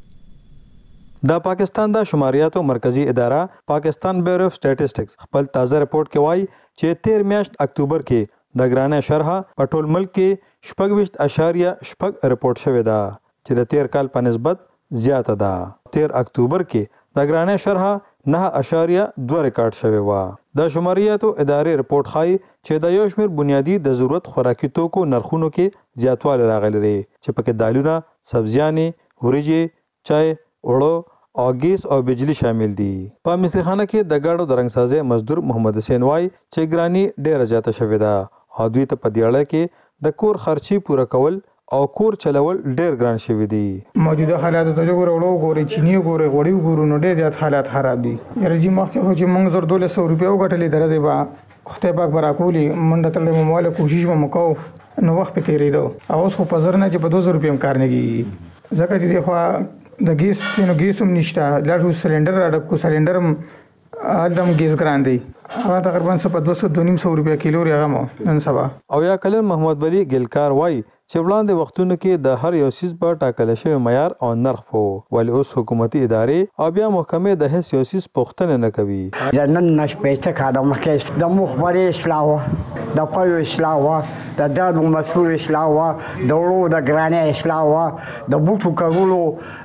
د پاکستان د شماریاتو مرکزی اداره پاکستان بیورو اف سټیټسټکس خپل تازه رپورت کې وایي چې تیر میاشت اکتوبر کې د ګرانۍ شرح په ټول ملک کې شپږ ویشت اشاریه شپږ رپورت شوې ده چې د تیر کال په نسبت زیاته ده. تیر اکتوبر کې د ګرانۍ شرح نه اشاریه دوه ریکارډ شوې و. د شماریاتو ادارې رپورت ښایي چې د یو شمېر بنیادی د ضرورت خوراکي توکو نرخونو کې زیاتوالی راغلی دی چې پکې دالونه، سبزیانې، وریجې، چای، اوړو او ګیس او بجلی شامل دي. په مصریخانه کې د ګاډو د رنګسازۍ مزدور محمد حسین وای چې ګرانی ډیره زیاته شوې ده او دوی ته په دیاړه کې د کور خرچي پوره کول او کور چلول ډیر ګران شوی دي. موجوده حالات ته وګورو وګورئ چینی وګورئ غوړي وګورو نو ډیر زیات حالات خراب دي. یره جی مخکې خو چې موږ زر دولس سو روپیا وګټلې درځي با خدای پاک برا کولی منډه تړلې مو مال کوشش مو وکاو نو وخت په تیرېدو او اوس خو په زر نه چې په دوه زره روپیا کار نه کیږي ځکه چې خو د ګیس نو ګیس هم نشته لاړو سلندر راډکو سلندر هم ادم ګیس ګران دی هغه تقریبا په دوه سوه دوه سوه روپیا کیلو راغمو نن سبا. او یا کلن محمد ولی ګلکار وای چې وړاندې وختونو کې د هر یو سیس په ټاکل شوی معیار او نرخ وو ولی اوس حکومتي ادارې او بیا محکمې د هیڅ یو سیس پوښتنه نه کوي. نن نشپېته کاده مخکې د مخبري اصلاح د پوی اصلاح د دادو مسؤل اصلاح د ورو د ګرانې اصلاح د بوټو کولو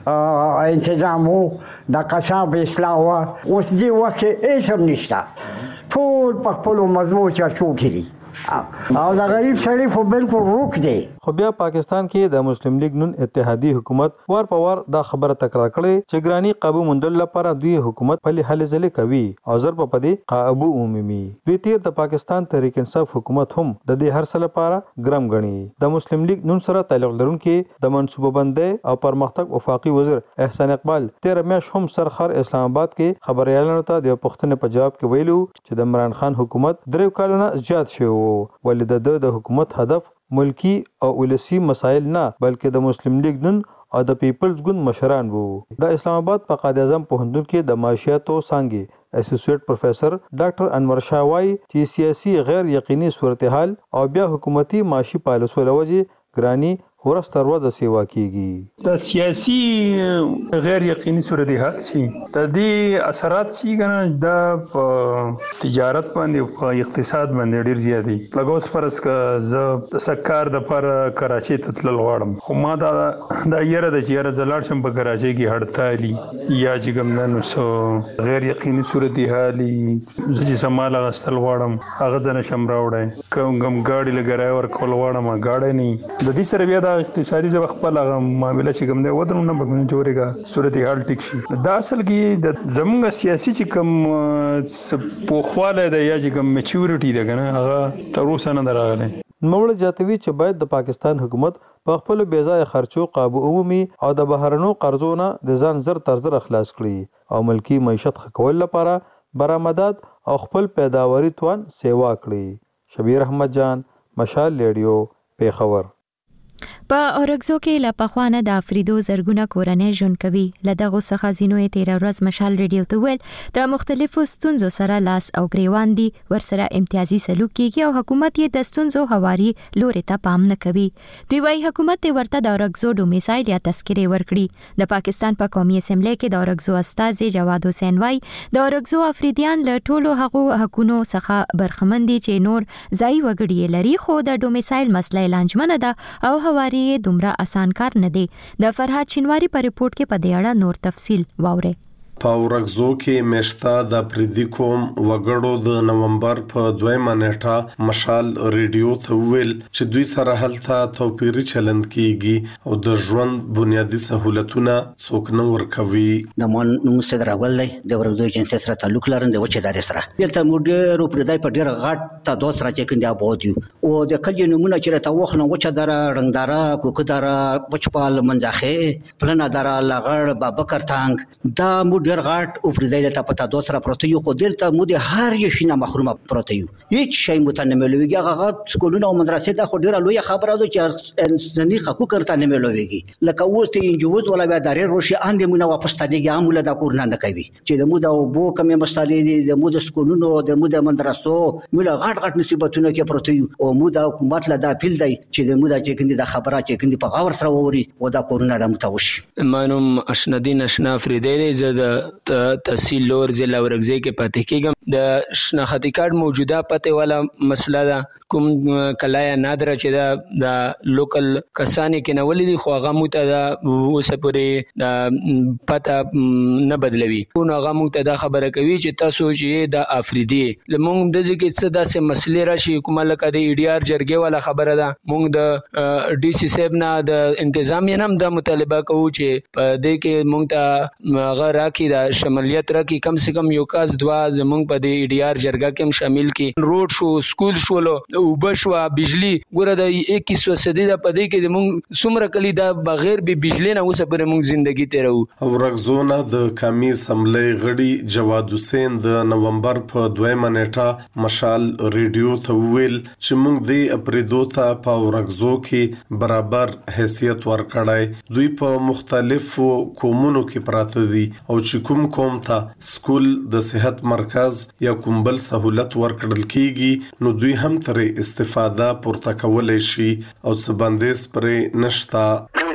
انتظامو د قصاب اصلاح اوس دی وخت هیڅ هم نشته ټول په خپل مضمون چرچو کړي او د غریب سړي خو بالکل روک دی. خو بیا پاکستان کې د مسلم لیگ نون اتحادی حکومت وار په وار دا خبره تکرار کړي چې ګرانی قابو موندل لپاره دوی حکومت په هلې ځلې کوي او زر په پدې قابو عمومي. دوی تیر د پاکستان تحریک انصاف حکومت هم د دې هر څه لپاره ګرم غني. د مسلم لیگ نون سره تعلق لرونکي د منصوبه بندي او پرمختګ وفاقي وزیر احسان اقبال تیر میاشت هم سرخر اسلام آباد کې خبريالانو ته د پښتنې په جواب کې ویلو چې د عمران خان حکومت درې کالونه زیات شو ولې د حکومت هدف ملکی او ولسی مسایل نه بلکې د مسلم لیگ نن او د پیپلز ګوند مشران وو. د اسلام آباد په قائد اعظم پوهنتون کې د معاشیاتو څانګې اسوسییټ پروفیسور ډاکټر انور شاه وايي چې سیاسي غیر یقیني صورتحال او بیا حکومتي معاشي پالیسو لوجه ګرانی ورستر وځه سیوا کیږي. د سیاسي غیر یقیني صورتحال شي د دې اثرات شي کنه د تجارت باندې او اقتصاد باندې ډیر زیات دي. لګوس پرس ک ز د سکار د پر کراچي ته تلل غواړم خو ما دا د یره د چیرې زلار شم په کراچي کې هړتالي یا چې کوم نن سو غیر یقیني صورتحال چې سمال غستل غواړم هغه ځنه شم راوړم کوم کوم گاډي لګرای ور کول غواړم گاډي نه د دې سره بیا اقتصادي ځب خپل هغه معاملې چې کوم دی ودرونه بګنه جوړېګا صورتحال ټیک شي. دا اصل کې د زموږ سیاسي چې کوم پوخواله د یا چې کوم میچورټي ده کنه هغه تر اوسه نه دراغله. نوړ جاتوي چې باید د پاکستان حکومت په خپل بیځای خرچو قابو عمومي او د بهرنو قرضونو د ځان زر تر زر خلاص کړي او ملکی معیشت خکول لپاره برآمدات او خپل پیداواري توان سیوا کړي. شبیر احمد جان، مشال ریډیو، پیښور. په اورګزو کې لا پخوانه د افریدو زرګونه کورنۍ ژوند کوي. لدغه څخه زینو تیر ورځ مشال ریډیو ته ویل د مختلفو ستونزو سره لاس او گریوان دي ورسره امتیازي سلوک کیږي او حکومت یې د ستونزو هواري لوري ته پام نه کوي. دی وايي حکومت یې ورته د اورګزو ډومیسایل یا تذکره ورکړي. د پاکستان په قومي اسمبلی کې د اورګزو استاد جواد حسین وايي د اورګزو افریدیان له ټولو هغو حقونو څخه برخمن دي چې نور ځای وګړي لري خو د ډومیسایل مسله لانجمنه ده او هواري دومره آسان کار نه دی. د فرهاد شینواری په ریپورت کې په دې اړه نور تفصیل واورئ. په اورګزو کې مشتا د پردي کوم وګړو د نومبر په دویمه نیټه مشال ریډیو ته ویل چې دوی سره هلته توپیري چلند کیږي او د ژوند بنیادی سہولتونه څوک نه ورکوي. د مان نو ستر راغل دی د اورګزو جنسي سره تعلق لرند د وچه داري سره دلته موږ رو پردای په ډیر غټ تا دوس را چې کندي ابود یو او د کلی نمونه چې تا وخنه وچه دار رنگدارا کوکدار وچپال منځخه پلنا دار لغړ بابکر تانګ دا مو ډیر غاټ او پردای ته پتا دوسرا پروت یو خو دلته مو د هر یو شینه محرومه پروت یو هیڅ شی متنه ملويږي هغه سکولونه او مدرسې ته خو ډیره لوی خبره ده چې انساني حقوق کرته نه ملويږي لکه اوس ته انجوز ولا بیا داري روشي اندې مونږه واپس تانیږي عامله د کورنا نه کوي چې د مو د بو کمې مسالې دي د مو د سکولونو د مو د مدرسو مولا غاټ غاټ نصیبتونه کې پروت یو او مو د حکومت له دا پیل دی چې د مو د چې کندي د خبره چې کندي په غور سره ووري او د کورنا د متوش مانوم اشندین اشنا فریدې زه تحصیل لور ضلع اورګزی کې پاتې کېږم. د شناختی کارت موجوده پته والا مسله ده کوم کلایا نادره چې دا د لوکل کسانی کې نه ولې خو هغه مو ته د اوسه پورې د پته نه بدلوي نو هغه مو ته دا خبره کوي چې تاسو چې د افریدي لمونږ د ځکه څه داسې مسلې راشي کومه لکه د ای ډی آر جرګې والا خبره ده مونږ د ډي سی صاحب نه د انتظامیه هم د مطالبه کوو چې په دې کې مونږ ته هغه راکې د شمولیت راکې کم سے کم یو کاس دوا زمونږ په د ای ډی آر جرګه کې هم شامل کړي. روډ شو سکول شولو او بشوا بجلی ګوره د اکیس صدې د پدې کې موږ سمره کلی دا بغیر به بجلی نه اوسه پر موږ ژوندۍ تیرو. اورګزونه د قومي اسمبلی غړي جواد حسین د نومبر په دویمه نیټه مشال ریډیو ته ویل چې موږ د اپریدو ته په اورګزو کې برابر حیثیت ورکړای دوی په مختلفو قومونو کې پراته دي او چې کوم قوم ته سکول د صحت مرکز یا کوم بل سہولت ورکړل کیږي نو دوی هم تر استفاده پورته کولای شي او څه بندیز پرې نشتا.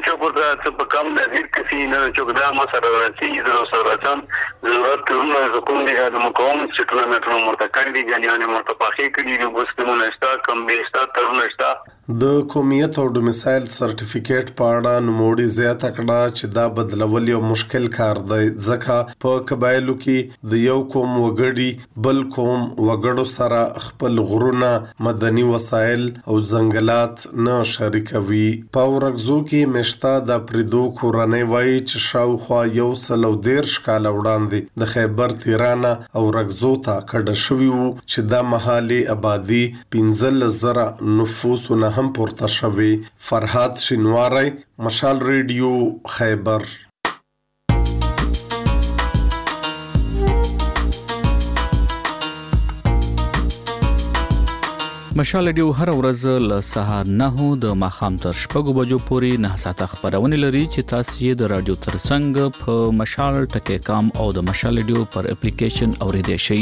څه په کم د هیڅ کسي نه چوکدا ما سره راځي زه سره راځم ضرورت کومه کوم دی د مقام چې ټولنه مرته کړی دي یعنی مرته پاخې کړي دي ګوستمونه استا کم به استا ترونه استا د قومیت او ډومیسایل سرټیفیکیټ په اړه نوموړي زیاته کړه چې دا بدلول یو مشکل کار دی ځکه په قبایلو کې د یو قوم وګړي بل قوم وګړو سره خپل غرونه مدني وسایل او ځنګلات نه شریکوي. په اورګزو کې مشتا د پردو کورنۍ وایي چې شاوخوا یو سل او دیرش کاله وړاندې د خیبر تیرانه اورګزو ته کډه شوي وو چې دا محلي آبادي پنځلس زره نفوس نه هم پورته شوي. فرهاد شینواری، مشال ریډیو، خیبر. مشال رادیو هر ورځ له سهار نه د ماخام تر شپږو بجو پورې نه ساعته خبرونه لري چې تاسو یې د رادیو ترڅنګ په مشال ټکی کام او د مشال رادیو پر اپلیکیشن اوریدئ شئ.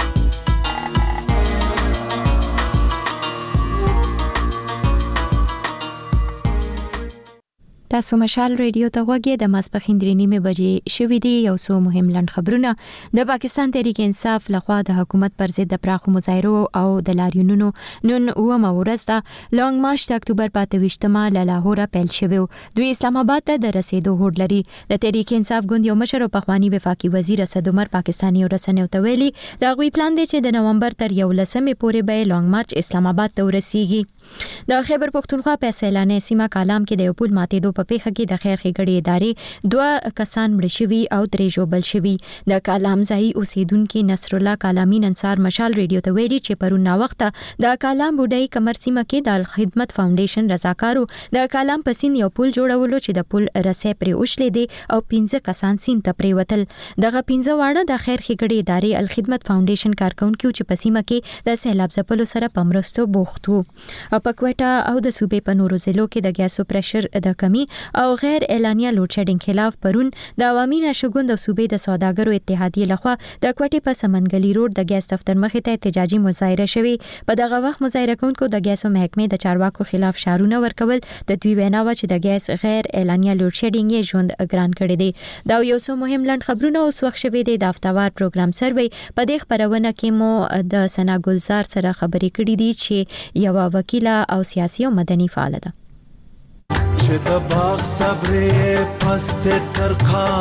تاسو مشال ریډیو ته وګورئ. د ماسپخین درې نیمه بجې شوې دي. یو څو مهم لند خبرونه. د پاکستان تحریک انصاف لخوا د حکومت پر ضد د پراخو مظاهرو او د لاریونونو نن اومه ورځ ده لانګ مارچ د اکتوبر په اته له لاهور پیل شوی. دوی اسلام آباد ته د رسیدو هوډ لري. د تحریک انصاف ګوند یو مشر او پخوانی وفاقي وزیر اسد عمر پاکستاني رسنیو ته ویلي دا غوي پلان دی چې د نومبر تر یولسمې پورې به لانګ مارچ اسلام آباد ته ورسیږي. د خیبر پختونخوا په سیلانه سیمه کالام کې د یو پل ماتېدو په پیښه کې د خیر ښېګړې ادارې دوه کسان مړ شوي او درې ژوبل شوي. د کالام ځای اوسیدونکو نصر الله کالامي انصار مشال ریډیو ته ویلي چې پرون نا وخت د کالام بوډای کمر سیمه کې د خدمت فاونډیشن رضاکارو د کالام پسین یو پل جوړولو چې د پل رسې پرې وشلې دي او پنځه کسان سین ته پریوتل. دغه پنځه واړه د خیر ښېګړې ادارې الخدمت فاونډیشن کارکونکو چې پسیمه کې د سیلاب ځپلو سره پمرستو بوخت وو. په کوټا او د صوبې په نورو ضلعو کې د ګیسو پرشر د کمی او غیر اعلانیه لوډ شیډینګ خلاف پرون د عوامي نشګوند او صوبې د سوداګرو اتحادیه لخوا د کوټې په سمنګلی روډ د ګیس دفتر مخې ته احتجاجي مظاهره شوې. په دغه وخت مظاهره کوونکو د ګیسو محکمې د چارواکو خلاف شعارونه ورکول. د دوی وینا و چې د ګیس غیر اعلانیه لوډ شیډینګ یې ژوند ګران کړی دی. دا یو څو مهم لند خبرونه اوس وخت شوې دي. د هفتهوار پروګرام سروي په دې خبرونه کې مو د سنا ګلزار سره خبرې کړې دي چې یو وکیل او سیاسي او مدني فعال ده. چې د باغ صبرې پست تر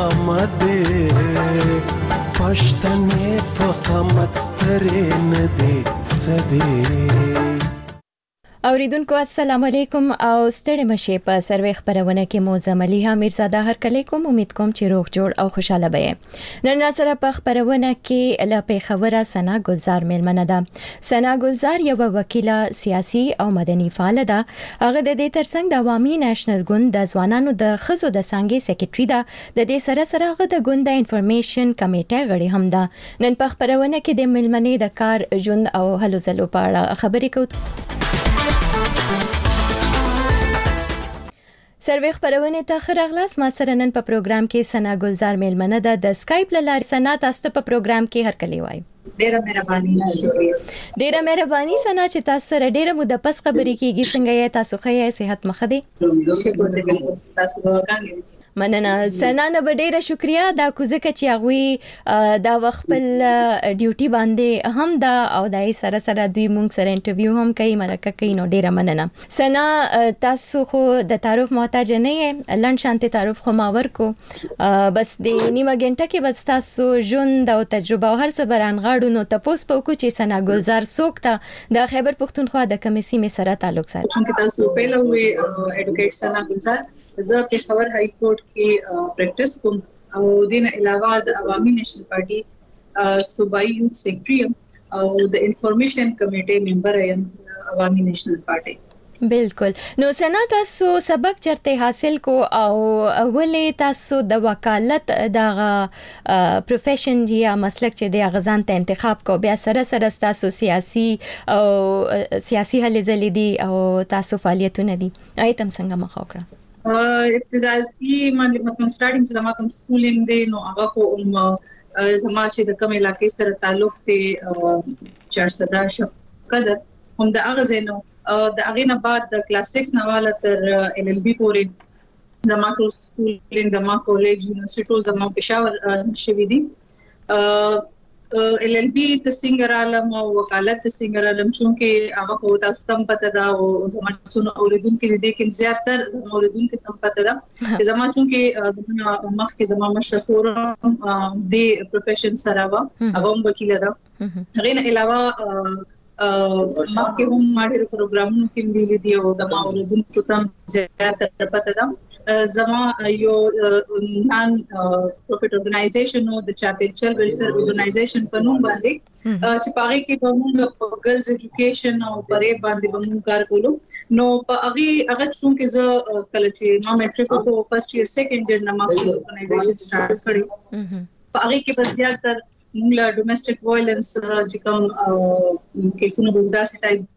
قامت پښتنې په قامت سترې نه دي سدي. اوریدونکو السلام علیکم او ستړي مشه په سروي خبرونه کې مو زملیها میرزاده هر کله کوم امید کوم چې روغ جوړ او خوشاله به. نن سره په خبرونه کې لا په خبره سنا ګلزار میلمنه ده. سنا ګلزار یو وکیله سیاسي او مدني فعال ده. هغه د دې ترڅنګ د عوامي نېشنل ګوند د ځوانانو د خزو د څنګه سیکریټري ده. د دې سره سره هغه د ګوند د انفارمیشن کمیټه غړي هم ده. نن په خبرونه کې د میلمنې د کار ژوند او هلو ځلو په اړه خبرې کوو. سروي خبرونه ته خرغلاس ما سره نن په پروګرام کې سنا ګلزار میلمنه ده. د سکایپ لاره سنا تاسو په پروګرام کې هر کلی وای. ډیره مهرباني ډیره مهرباني سنا چې تاسو سره ډیره مو د پس خبرې کیږي. څنګه یې تاسو ښه صحت مخه دي؟ شکر دې تاسو وګورئ. مننه سنا نه ډیره شکریا دا کوزه چې هغه دا وخت په ډیوټي باندې هم دا او دای سره سره دوی مونږ سره انټرویو هم کوي مرکه کوي. نو ډیره مننه سنا. تاسو خو د تعارف محتاج نه یې. لند شانتي تعارف خو ما ورکو بس د نیمه غنټه کې بس تاسو ژوند او تجربه هر څه بران غاړو. نو تاسو په کو چې سنا ګلزار سوکتا د خیبر پختونخوا د کمیسي می سره تعلق ساتي. چې تاسو په لوي اډوکیټ سنا ګلزار زه په خبر هاي کورټ کې پریکټیس کوم او دین علاوه د عوامي نېشنل پارټي صوبایي یوث سیکریټري او د انفارمیشن کمیټې ممبر یم عوامي نېشنل پارټي. بالکل. نو سنا تاسو سبق چرته حاصل کو او ولې تاسو د وکالت د پروفیشن یا مسلک چې د غزان ته انتخاب کو بیا سره سره تاسو سیاسي او سیاسي هلې ځلې دي او تاسو فعالیتونه دي ایتم څنګه مخ وکړه؟ ابتدائي باندې مطلب سٹارټینګ چې ما کوم سکولینګ دی نو هغه کوم زما چې د کوم علاقې سره تعلق دی چارسده شقدر هم د هغه زینو د هغه نه بعد د کلاس سکس نواله تر ال ال بي پورې د ما ټول سکولینګ د ما کالج یونیورسيټو زما پېښور شوې دي. ال ال بي د سنگر عالم او وکالت د سنگر عالم چونکه هغه خو تاسو تم پته دا او زما څونه اوریدونکو دي کې زیاتره زما اوریدونکو تم پته دا زما چونکه زما مخ کې زما مشهور د پروفیشن سره وا هغه وکیل دا. هغه نه علاوه مخکې هم ما ډېر پروګرامونه کې ویلي دي او زما اوریدونکو تم زیاتره پته دا. زما یو نان پروفیټ اورګنایزیشن او د چاپیچل ویلفیر اورګنایزیشن په نوم باندې چې پاره کې به موږ په ګرلز ایجوکیشن او پرې باندې به موږ کار کوو. نو په هغه هغه څنګه چې کله چې ما میټریک کو فرست ایئر سیکنډ ایئر نه ما اورګنایزیشن سٹارټ کړی په هغه کې به زیاتره موږ ډومېسټک وایلنس چې کوم کیسونه د داسې ټایپ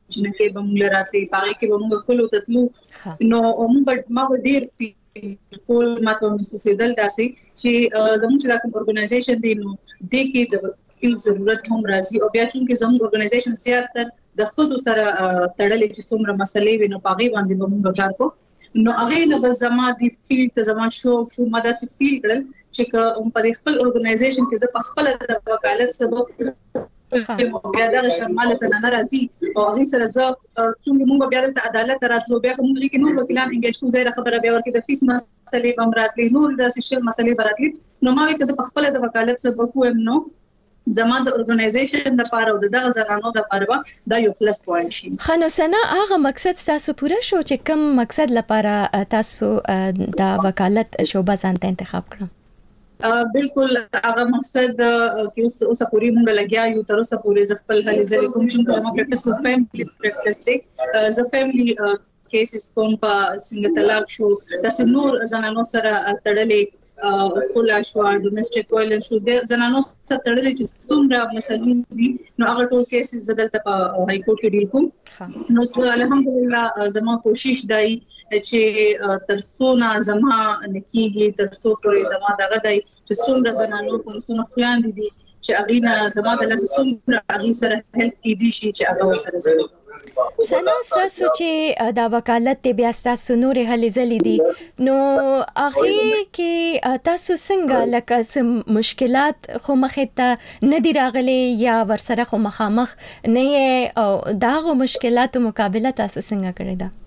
جنکه به موږ راتلي پاره کې به موږ کولو تطلو نو موږ ما ډیر فی کول ماته مستسیدل داسي چې زموږ چې کوم اورګنایزیشن دی نو د کې د وکیل ضرورت هم راځي او بیا چې زموږ اورګنایزیشن زیاتره د خود سره تړلې چې څومره مسلې وینو پاغي باندې به موږ کار کوو نو هغه نه به زما دی فیلډ ته زما شو شو مدا سي فیل کړل چې کوم په خپل اورګنایزیشن کې زه په خپل د وکالت سبب بیا دا شرماله سره ناراضي او هغه سره زه څنګه موږ بیا د عدالت راتلو بیا کوم لري کې نور وکیلان انګیج کو زیره خبره بیا ورکې د فیس مسلې بم راتلې نور د سیشل مسلې براتلې نو ما وی کده په خپل د وکالت سبب کوم نو زما د اورګنایزیشن لپاره او دغه زنانو لپاره دا یو پلس پوینټ شي. خنو سنا هغه مقصد تاسو پوره شو چې کوم مقصد لپاره تاسو د وکالت شوبه ځانته انتخاب کړم؟ بالکل هغه مقصد کې اوس اوس پوری مونږ لګیا یو تر اوسه پوری ز خپل هلي ځلې کوم چې کومه پریکټس او فیملی پریکټس دی ز فیملی کیسز کوم په څنګه طلاق شو د نور زنانو سره تړلې کولا شو ډومېسټک وایلنس شو د زنانو سره تړلې چې څومره مسلې دي نو هغه ټول کیسز زدلته په هاي کورټ کې ډیل کوم نو الحمدلله زما کوشش دی چې ترڅونه زما نکیږي ترڅو پورې زما دغه دی چې څومره زنانو په څونه خلان دي چې اغینا زما د لږ څومره اغي سره هلپ کیدی شي چې هغه سره زه سنا تاسو چې دا وکالت ته بیا تاسو نور هلي زلي دي نو اخی کې تاسو څنګه لکه سم مشکلات خو مخه ته نه دی راغلي یا ورسره خو مخامخ نه او داغه مشکلاتو مقابله تاسو څنګه کړی دا؟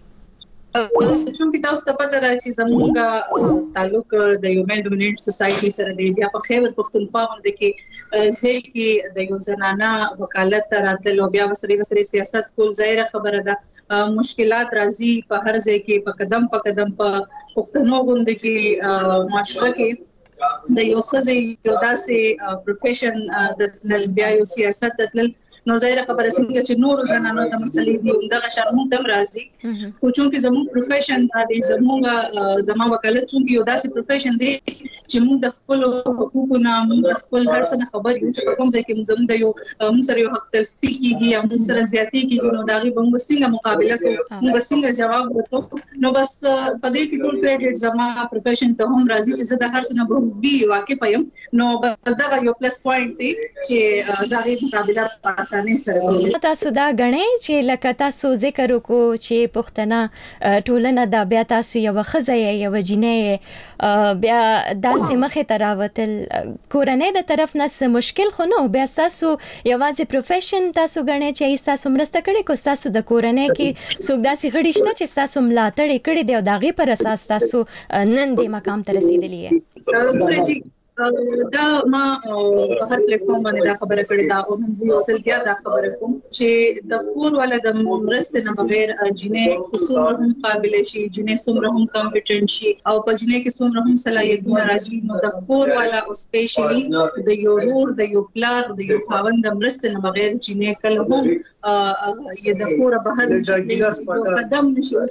چونکی تاسو ته پته راځي چې زموږ تعلق د هیومن ډومیننټ سوسايټي سره دی بیا په خیبر پختونخوا باندې کې ځکه کې د یو زنانه وکالت راتلو بیا وسري وسري سیاست کول ظاهره خبره ده مشکلات راځي په هر ځای کې په قدم په قدم په پښتنو باندې کې معاشره کې د یو خزي یو داسې پروفیشن د بیا یو سیاست تل نو ظاهر خبره څنګه چې نور زنانو د مسلې دی همدغه شرمون تم راځي خو چونکې زموږ پروفیشن دی زموږ زما وکالت چونکې یو داسې پروفیشن دی چې موږ د خپل حقوقو نه موږ د خپل هر څه نه خبر یو چې کوم ځای کې موږ زموږ یو موږ سره یو حق تلفي کیږي یا موږ سره زیاتی کیږي نو داغي به موږ څنګه مقابله کوو موږ څنګه جواب ورکړو نو بس په دې کې ټول کریډټ زما پروفیشن ته هم راځي چې زه د هر څه نه به بي واقف یم نو بس دا یو پلس پوینټ دی چې زاغي مقابله تاسو دا غنئ چې لکه تاسو ذکر وکړو چې پښتنه ټولنه دا بیا تاسو یو خزه یو جنې بیا داسې مخه تراوتل کورنۍ د طرف نه مشکل خو نو بیا تاسو یوازې پروفیشن تاسو غنئ چې تاسو مرسته کړې کو تاسو د کورنۍ کې څوک داسې غړي شته چې تاسو ملاتړ کړي دی او داغي پر اساس تاسو نن دې مقام ته رسیدلی یې دا ما په هر پلیټ فارم باندې دا خبره کړې دا او هم زه اصل بیا دا خبره کوم چې د کور ولا د مرستې نه بغیر جنې څومره هم قابل شي جنې څومره هم کمپټنټ شي او په جنې کې څومره هم صلاحیتونه راځي نو د کور ولا او سپیشلی د یو رور د یو پلار د یو خاوند د مرستې نه بغیر جنې کله هم یې د کور بهر نشي قدم نشي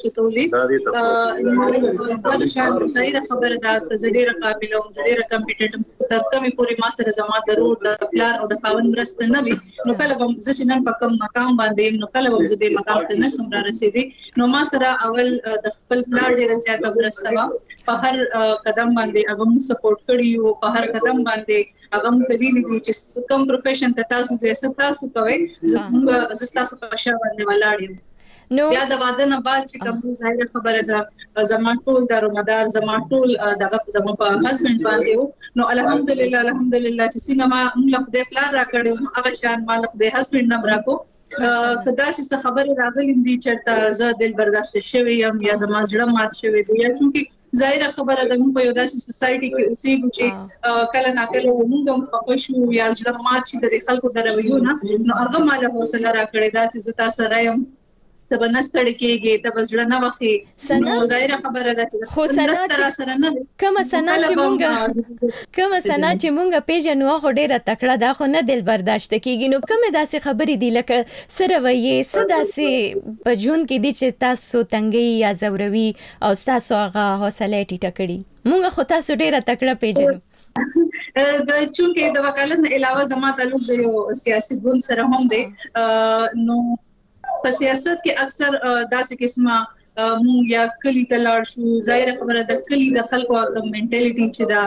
چتولې دا شان ظاهر خبره دا چې ډیره قابل او ډیره کمپټنټ تر کومه پوری ما سره زما ضرور د پلان او د فاون مرسته نه وي نو کله هم ځکه نن په کوم مقام باندې نو کله هم زه مقام ته نشم را رسیدي نو ما سره اول د خپل پلان ډیر زیاته مرسته وا په هر قدم باندې هغه مو سپورټ کړی او په هر قدم باندې هغه مو ویلي دي چې کوم پروفیشن ته تاسو زه تاسو کوي زه تاسو په شاو باندې ولاړ یم نو بیا د واده نه بعد چې کوم ظاهر خبره ده زما ټول د رمضان زما ټول دغه زما په هسبند باندې نو الحمدلله الحمدلله چې سینما موږ خدای پلان را کړو هغه شان مالک د هسبند نم راکو کدا چې خبره راغلی دي چې زه دل برداشت شوی یم یا زما زړه مات شوی دی یا چې ظاهر خبره ده موږ په یو داسې سوسايټي کې اوسېږو چې کله ناکله موږ هم خفه شو یا زړه مات شي د خلکو درویو نه نو هغه مال حوصله را کړی دا چې زه تاسو رایم ته بنستړ کېږي ته بزړه نه وخی نو ظاهر خبره ده خو سنا سره نه کوم سنا چې مونږه کوم سنا چې مونږه پیژنو خو ډیره تکړه ده خو نه دل برداشت کېږي نو کوم داسې خبرې دي لکه سره وایي سداسې په جون کې دي چې تاسو تنګي یا زوروي او تاسو هغه حوصله ټیټه کړي مونږه خو تاسو ډیره تکړه پیژنو د چونکه د وکالت نه علاوه زما تعلق د سیاسي ګوند سره هم دی نو په سیاست کې اکثر داسې قسمه مونږ یا کلی ته لاړ شو ظاهر خبره د کلی د خلکو کوم منټالیټي چې دا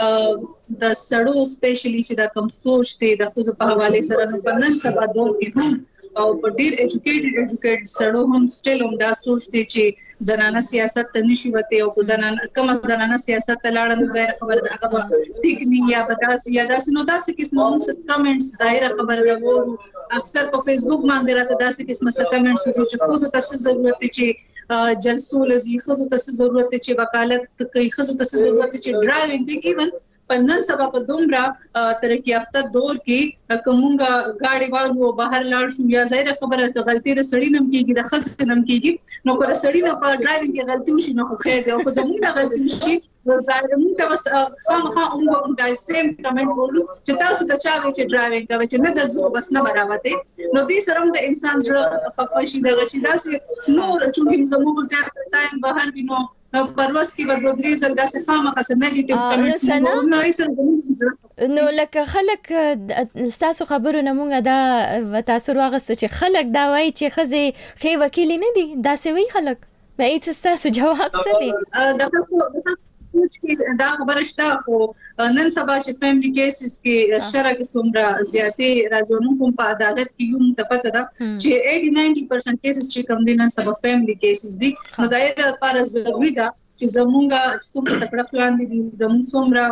د سړو سپیشلی چې دا کوم سوچ دی د خصوص په حواله سره نو په نن سبا دور کې او په ډیر ایجوکیټډ ایجوکیټډ سړو هم سټیل هم دا سوچ دی چې زنانه سیاست ته نشي وته او زنانه کوم زنانه سیاست ته لاړم ظاهر خبره ده هغه ټیک نه یا بداس یا داس نو داسې قسمه موږ کمنټس ظاهر خبره ده وو اکثر په فیسبوک باندې راته داسې قسمه کمنټس چې خو ته څه ضرورت چې جلسو لزی خزو ته ضرورت چې وکالت کوي خزو ته ضرورت چې ډرایوینګ کوي ایون په نن سبا په دومره ترقی یافته دور کې کومه گاډي والو بهر لاړ شو یا ظاهر خبره ته غلطي د سړی نم کېږي د خزو نم کېږي نو کله سړی نه په ډرایوینګ کې غلطي وشي نو خو خیر دی او خو زموږ نه غلطي وشي ظاهر موږ ته بس خامخا موږ دا سیم کمنټ وکړو چې تاسو ته چا وی چې ډرایوینګ کوي چې نه د زو بس نه براوته نو دې سره د انسان زړه خفشي دغه شي داسې نور چې زموږ زیات ټایم بهر وینو پرواز کې به دوه درې ځل داسې خامخا سنګټیو کمنټس نو یې سره نو لکه خلک تاسو خبرو نمونږه دا تاسو راغست چې خلک دا وایي چې خزه خې وکیل نه دي دا سوي خلک به هیڅ تاسو جواب څه دي دا خو دا خبره شته خو نن سبا چې فیملی کیسز کې شرع کې څومره زیاتې راځي نو په عدالت کې یو متفقه ده چې اسی نوي پرسنټ کیسز چې کوم دي نن سبا فیملی کیسز دي نو دا یې لپاره ضروری ده چې زمونږه څومره تکړه فلان دي زموږ څومره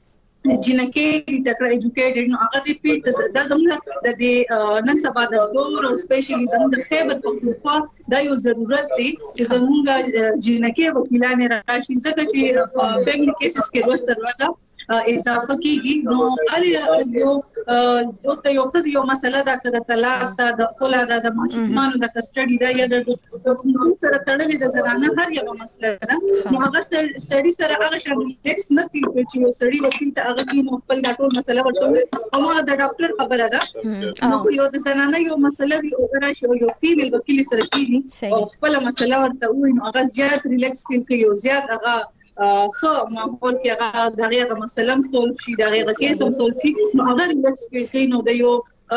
جنکه دي تکړه ایجوکیټډ نو هغه د فیلډ د زموږ د دې نن سبا د دور او سپیشلی زموږ د خیبر پختونخوا دا یو ضرورت دی چې زموږ جنکه وکیلان راشي ځکه چې فیملی کیسز کې روز تر ورځې اضافه کیږي نو ال یو اوس ته یو څه یو مسله دا کده طلاق دا د خلا دا د ماشومان د کسټډي دا یا د سره تړلې د زنانه هر یو مسله ده نو هغه سړي سره هغه شان ریلیکس نه فیل کوي چې یو سړي وکیل ته هغه کې نو خپل دا ټول مسله ورته او ما د ډاکټر خبره ده نو یو د زنانه یو مسله وی او راشي یو فیمیل وکیل سره کیږي او خپل مسله ورته وي نو هغه زیات ریلیکس فیل کوي او زیات هغه خو ماحول کې هغه دغه مسله سولف شي دغه کیس هم سولف شي نو هغه ریلیکس فیل کوي نو د یو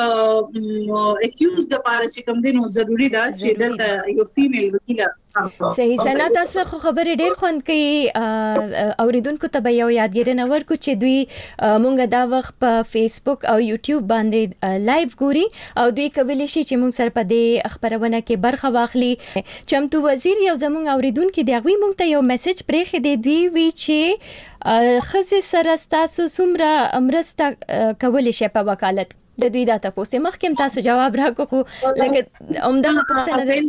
اکیوز د پاره چې کوم دي نو ضروری ده چې دلته یو فیمیل وکیل صحیح سنا تاسو خبرې ډېر خوند کوي اوریدونکو ته به یو یادګیرنه ورکو چې دوی مونږ دا وخت په فیسبوک او یوټیوب باندې لایو ګوري او دوی کولی شي چې مونږ سره په دې خبرونه کې برخه واخلي چمتو وزیر یو زمونږ اوریدونکو دی غوي مونږ ته یو میسج پرېخې دی دوی وی چې خزه سره تاسو څومره مرسته کولی شي په وکالت د دوی دا تاسو مخکې تاسو جواب راکړو لکه عمده پوښتنه ده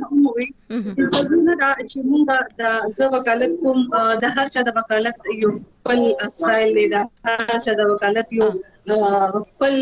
چې څنګه دا چې موږ د زو وکالت کوم د هر چا د وکالت یو خپل اسایل دی دا هر چا د وکالت یو خپل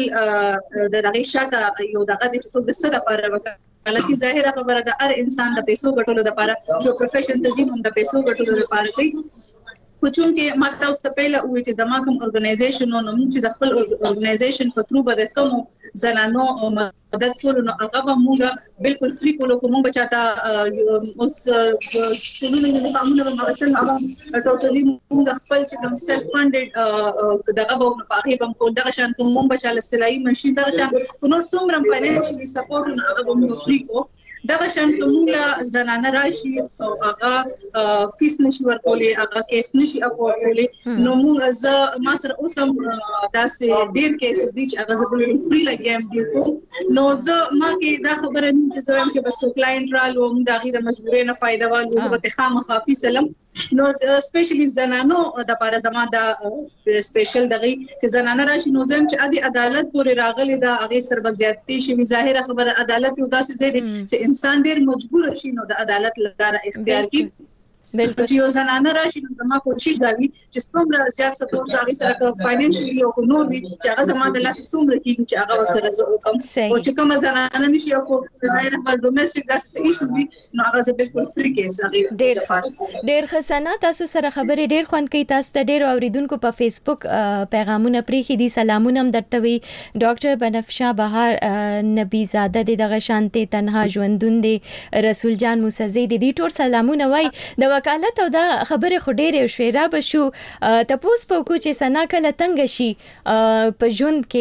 د دغه شاته یو دغه د څه د سره پر وکالت ظاهره خبره ده هر انسان د پیسو ګټلو لپاره جو پروفیشن تزین هم د پیسو ګټلو لپاره کوي خو چونکې ما تاسو ته پیله وې چې زما کوم ارګنایزیشن نو موږ چې د خپل ارګنایزیشن په ترو به کوم زنانو مدد کولو نو هغه به موږ بالکل فری کولو کوم بچاته اوس ټولنې د قانون په مرسته هغه ټوټلی موږ خپل چې کوم سیلف فاندډ دغه به په هغه به کول دغه شان کوم بچاله سلای ماشين دغه شان نو څومره فاینانشلی سپورټ نو هغه به موږ فری کو دغه شان کومه زنانه راشي او هغه فیس نشي ورکولې هغه کیس نشي افورد کولې نو موږ از ما سره اوسم داسې ډیر کیسز دي چې هغه زبل فری لګیم دي نو زه ما کې دا خبره نه چې زه هم چې بس کلاینټ رالو موږ د غیر مجبورې نه فائدہ والو زه به خامخا فی سلام نو سپیشلی زنانو د لپاره زما دا سپیشل دغه چې زنانه راشي نو زم چې ادي عدالت پورې راغلي دا هغه سر بزیاتي شي ظاهره خبره عدالت یو داسې ځای دی چې انسان ډیر مجبور شي نو د عدالت لپاره اختیار کوي بالکل چې یو زنانه راشي نو زما کوشش دا وي چې څومره زیات سپورټ ځای سره فاینانشلی او نور وي چې هغه زما د لاس څومره کیږي چې هغه وسره زه وکم او چې کوم زنانه نشي او ظاهره پر ډومېسټک داسې ایشو وي نو هغه زه بالکل فری کیس هغه ډیر ډیر خسانه تاسو سره خبرې ډیر خوند کوي تاسو ته ډیر اوریدونکو په فیسبوک پیغامونه پریخي دي سلامونه هم درته وي ډاکټر بنفشه بهار نبی زاده دغه شانته تنها ژوندون دي رسول جان موسی زید دي ټول سلامونه وای د وکالت او دا خبره خو ډېرې شوې را به شو تاسو په کو چې سنا کله تنگ شي په ژوند کې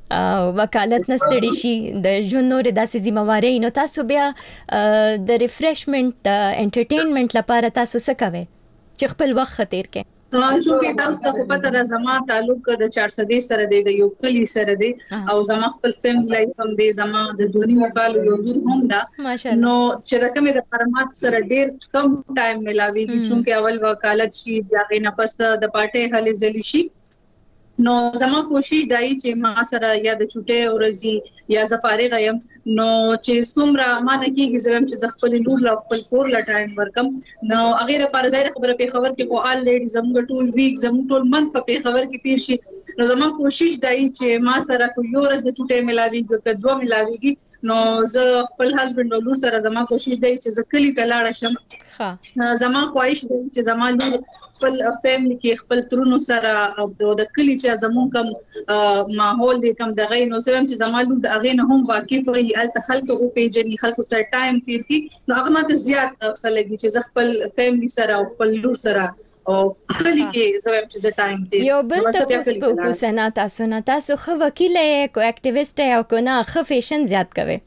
وکالت نستړي شي د ژوند نور داسې ذمہواري نو تاسو بیا د ریفریشمنت د انټرټینمنت لپاره تاسو څه کوئ چې خپل وخت تیر کړئ؟ جو کې تاسو ته په پته را زما تعلق د چار سو سره دی د یو کلی سره دی او زما خپل فیملی لایف هم دی زما د دونی مکال یو دور هم دا نو چې رقم د فرمات سره ډیر کم ټایم ملاويږي چې اول وکالت شي بیا غینه پس د پټه هلي ځلی شي نو زما کوشش دای چې ما سره یا د چټه اورځي یا زفارغ یم نو چې څومره مانه کېږي زم چې خپل لور لا خپل کور لا ټایم ورکم نو هغه لپاره ځای خبره په خبر کې کو آل لیډي زموږ ټول ویک زموږ ټول منت په خبر کې تیر شي نو زما کوشش دای چې ما سره کو یو ورځ د چټه ملاوي د دوه ملاويږي نو زه خپل هسبند او لور سره زما کوشش دی چې زه کلی ته لاړ شم ها زما خواهش دی چې زما لور خپل فیملی کې خپل ترونو سره او د کلی چې زمون کوم ماحول دی کوم د غي نو سره چې زما لور د اغه نه هم واقف وي ال تخلق او پیجنې خلکو سره ټایم تیر کی نو هغه ماته زیات خلګي چې زه خپل فیملی سره او خپل لور سره او کلی کې زه هم چې ټایم تیر یو بل تاسو په کوسنا تاسو نه تاسو خو وکیل یې کو اکټیویسټ یې او کو نه خو فیشن زیات کوي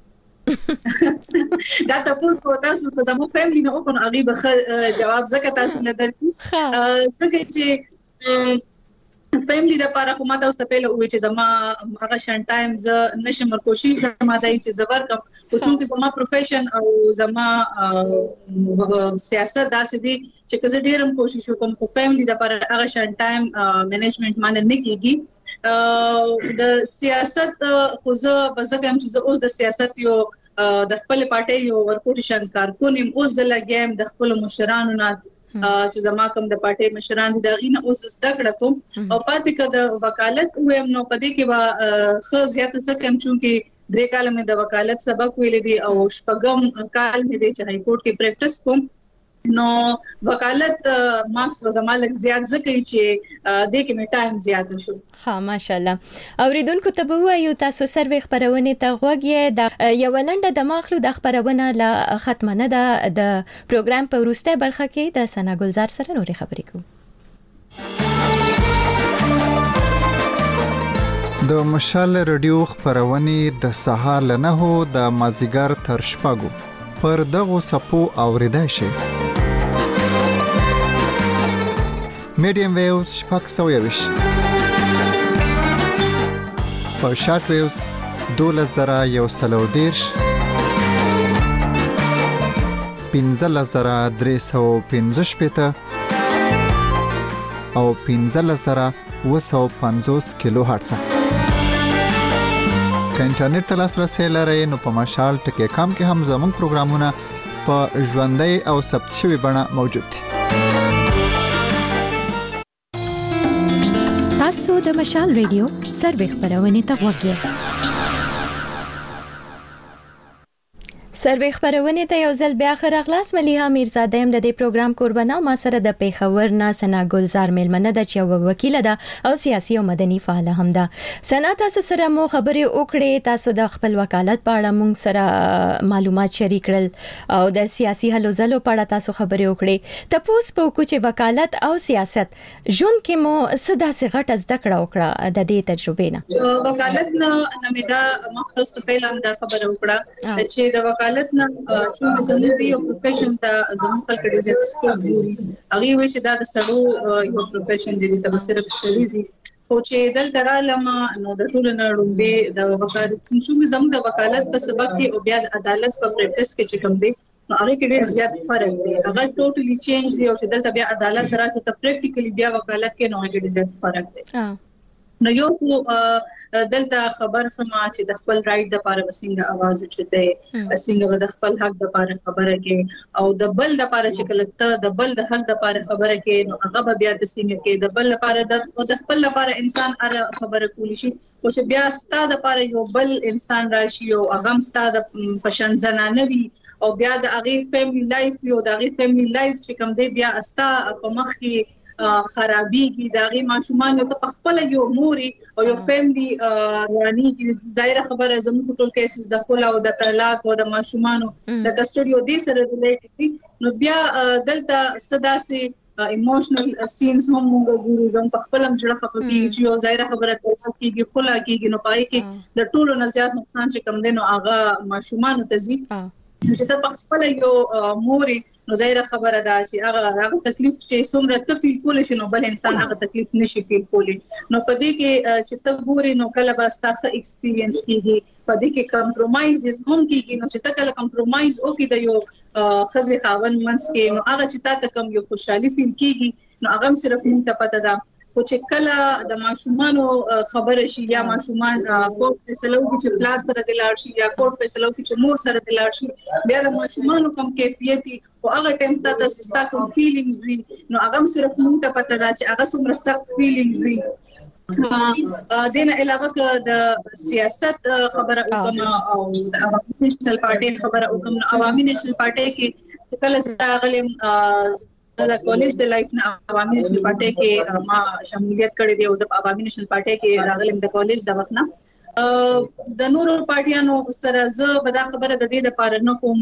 دا تاسو کو تاسو کو زمو فیملی نه او کو هغه به جواب زکه تاسو نه درکې څنګه چې فیملی د لپاره کومه تاسو په لور چې زما هغه شان ټایم ز نشم کوشش زما دای چې زبر کوم او چې زما پروفیشن او زما سیاست داسې دي چې کزه ډیرم کوشش وکم په فیملی د لپاره هغه شان ټایم منیجمنت باندې نه کیږي د سیاست خو زه بزګم چې اوس د سیاست یو د خپل پارټي یو ورکوټیشن کارکونم اوس زلګم د خپل مشرانو نه چې زما کوم د پټې مشران د غینه اوس زده کړ کوم او پاتې کده وکالت ویم نو پدې کې با خو زیات څه کوم چې درې کال مې د وکالت سبق ویل دي او شپږم کال مې د هاي کورټ کې پریکټس کوم نو وکالت مارکس وزمالک زیات زکه چې د کې مې ټایم زیات شو ها ماشاءالله اوریدونکو ته به وایو تاسو سروي خبرونه ته غوږی د یو لنډه د ماخلو د خبرونه لا ختمه نه ده د پروګرام په وروسته برخه کې د سنا ګلزار سره نورې خبرې کوو د مشال رادیو خبرونه د سهار لنهو د مازیګر تر شپږو پر دغه سپو اوریدای شي میډیم ویوز شپږ سوه یوش په شارټ ویوز دولس زره یو سلو دیرش پنځلس زره درې سوه پنځه شپېته او پنځلس زره اوه سوه پنځوس کیلو هرتز که انټرنیټ ته لاسرسی لرئ نو په مشال ټکی کام کې هم زموږ پروګرامونه په ژوندۍ او ثبت شوي بڼه موجود دي تاسو د مشال ریډیو سروي خبرونه ته غوږی سروي خبرونه ته یو ځل بیا خراغلاس مليها میرزاده هم د دې پروګرام قربانه ما سره د پیښور نه سنا ګلزار میلمنه د چې وکیل ده او سیاسي او مدني فعال هم ده سنا تاسو سره مو خبرې وکړې تاسو د خپل وکالت په اړه مونږ سره معلومات شریک کړل او د سیاسي هلو ځلو په اړه تاسو خبرې وکړې تاسو په کوم چې وکالت او سیاست جون کې مو صدا سي غټ زده کړه وکړه د دې تجربې نه وکالت نه نمیدا مختص په اعلان د خبرې وکړه چې د وکالت نه چې زموږ یو پروفیشن ته زموږ خلک ډېر زیات سپورټ ګوري هغه وایي چې دا د سړو یو پروفیشن دی ته صرف شریزي او چې دلته رالم نو د ټول نه ډومبه د وکالت چې زموږ د وکالت په سبق کې او بیا د عدالت په پریکټس کې چې کوم دی نو هغه کې ډېر زیات فرق دی هغه ټوټلی چینج دی او چې دلته بیا عدالت راځي ته پریکټیکلی بیا وکالت کې نو ډېر زیات فرق دی نو یو دلته خبر سما چې د خپل رائټ د لپاره وسنګ आवाज چته څنګه د خپل حق د لپاره خبره کې او د بل د لپاره چې کله ته د بل د حق د لپاره خبره کې نو هغه بیا د څنګه کې د بل لپاره د خپل لپاره انسان اره خبره کولی شي او چې بیا ستاسو د لپاره یو بل انسان راشي او هغه ستاسو د پشن زنانه وي او بیا د هغه فیملی لایف یو د هغه فیملی لایف چې کوم دی بیا استا په مخ کې خرابېږي دا غي ماشومان ته په خپل یو موري او یو فیملی رانی کی ظاهر خبره زموږ ټول کیسز د خلا او د طلاق او د ماشومان د کسټډي او د سره ریلیټډ دي نو بیا دلته صدا سي ایموشنل سینز هم موږ ګورو زم په خپل هم جوړه خپل کیږي چې یو ظاهره خبره کیږي خلا کیږي نو پای کې د ټولو نه زیات نقصان چې کم دی نو هغه ماشومان ته زی چې ته په خپل یو موري نو ظاهره خبره ده چې هغه هغه تکلیف چې څومره ته فیل کول شي نو بل انسان هغه تکلیف نشي فیل کولی نو په دې کې چې ته ګوري نو کله به ستاسو ایکسپیرینس کیږي په دې کې کمپرومایز هم کیږي نو چې ته کله کمپرومایز وکړې د یو خزي خاون منس کې نو هغه چې تا ته کم یو خوشحالي فیل کیږي نو هغه صرف موږ ته پته ده او چې کله د ماشومانو خبره شي یا ماشومان کوټ فیصلو کې چې پلار سره د لاړ شي یا کوټ فیصلو کې چې مور سره د لاړ شي بیا د ماشومانو کم کیفیتي او هغه ټایم ته تاسو ستا کوم فیلینګز وي نو هغه صرف موږ ته پته ده چې هغه څومره سخت فیلینګز وي دینه علاوه د سیاست خبره وکم او د عوامي نېشنل پارټي خبره وکم عوامي نېشنل پارټي کې کله سره غلم د کالج د لایف نه عوامي نېشنل پارټي کې ما شمولیت کړې دی او زه عوامي نېشنل پارټي کې راغلم د کالج د وخت نه د نورو پارټیانو سره زه به دا خبره د دې لپاره نه کوم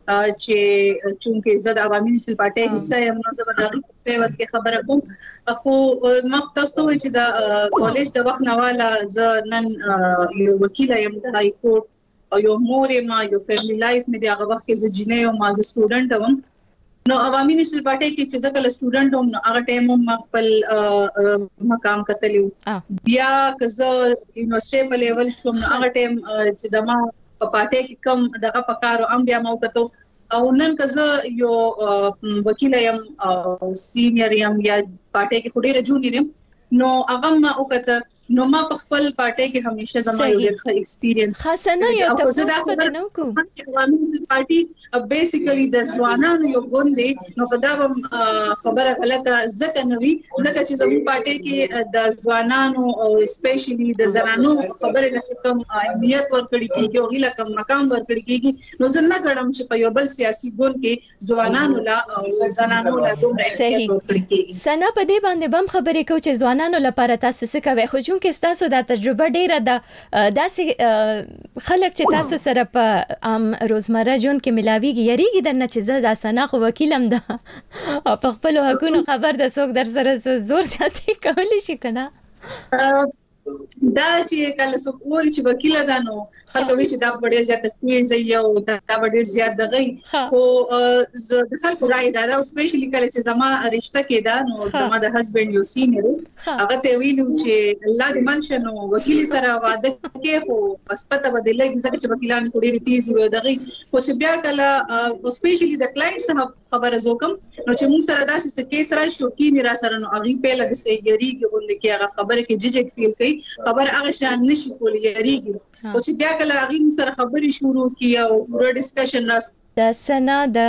چې چونکه زه د عوامي نېشنل پارټي حصہ یم نو زه به دا په وخت کې خبره کوم خو ما تاسو وایي چې د کالج د وخت نه والا زه نن یو وکیل یم د هاي کورټ او یو مور یم یو فیملی لایف مې د هغه وخت کې زه جنې او ما زه سټوډنټ وم نو عوامي نېشنل پارټي کې چې ځکه له سټوډنټ هم هغه ټایم هم خپل مقام کتلیو بیا که زه یونیورسيټي په لیول شوم هغه ټایم چې زما په پارټي کې کم دغه پکارو ام بیا مو کتو او نن که زه یو وکیل یم او سینیئر یم یا پارټي کې فډیره جونیئر یم نو هغه ما وکړه نو ما په خپل پارټي کې همیشه زما یو ډېر ښه ایکسپیرینس خاصه یو تاسو په نو کو عوامي پارټي بیسیکلی د ځوانانو یو ګوند دی نو په دا خبره غلطه ځکه نوي ځکه چې زموږ پارټي کې د ځوانانو او سپیشلی د زنانو خبره نشم اهمیت ورکړي کیږي او هیله کم مقام ورکړي کیږي نو زه نه غواړم چې په یو بل سیاسي ګوند کې ځوانانو لا او زنانو لا دومره اهمیت ورکړي کیږي سنا په دې باندې بم خبرې کو چې ځوانانو لپاره تاسو څه کوي خو کې تاسو دا تجربه ډیره ده داسې خلک چې تاسو سره په عام روزمره ژوند کې ملاويږي یریږي د نه چې زه د سنا خو وکیلم ده او په خپل حقوقو خبر د څوک در سره زور زیاتې کولی شي کنه دا چې کله څوک وایي چې وکیل ده نو خلک وایي چې دا ډېر زیات کوي زه یو دا ډېر زیات دغه خو زه د خلکو رائے دا او سپیشلی کله چې زما رشتہ کې دا نو زما د هسبند یو سینیئر هغه ته ویلو چې الله دې منشنو وکیل سره واده کې خو بس پته بدلېږي ځکه چې وکیلان ډېر تیز وي دغه خو چې بیا کله سپیشلی د کلاینټ سره خبره زوکم نو چې موږ سره داسې څه کیس را شو کې میرا سره نو هغه په لګ سي یریږي غونډه کې هغه خبره کې ججک فیل کوي خبر هغه شان نشي کولی یریږي او چې بیا کله هغه سره خبري شروع کی او پوره ډسکشن راس د سنا د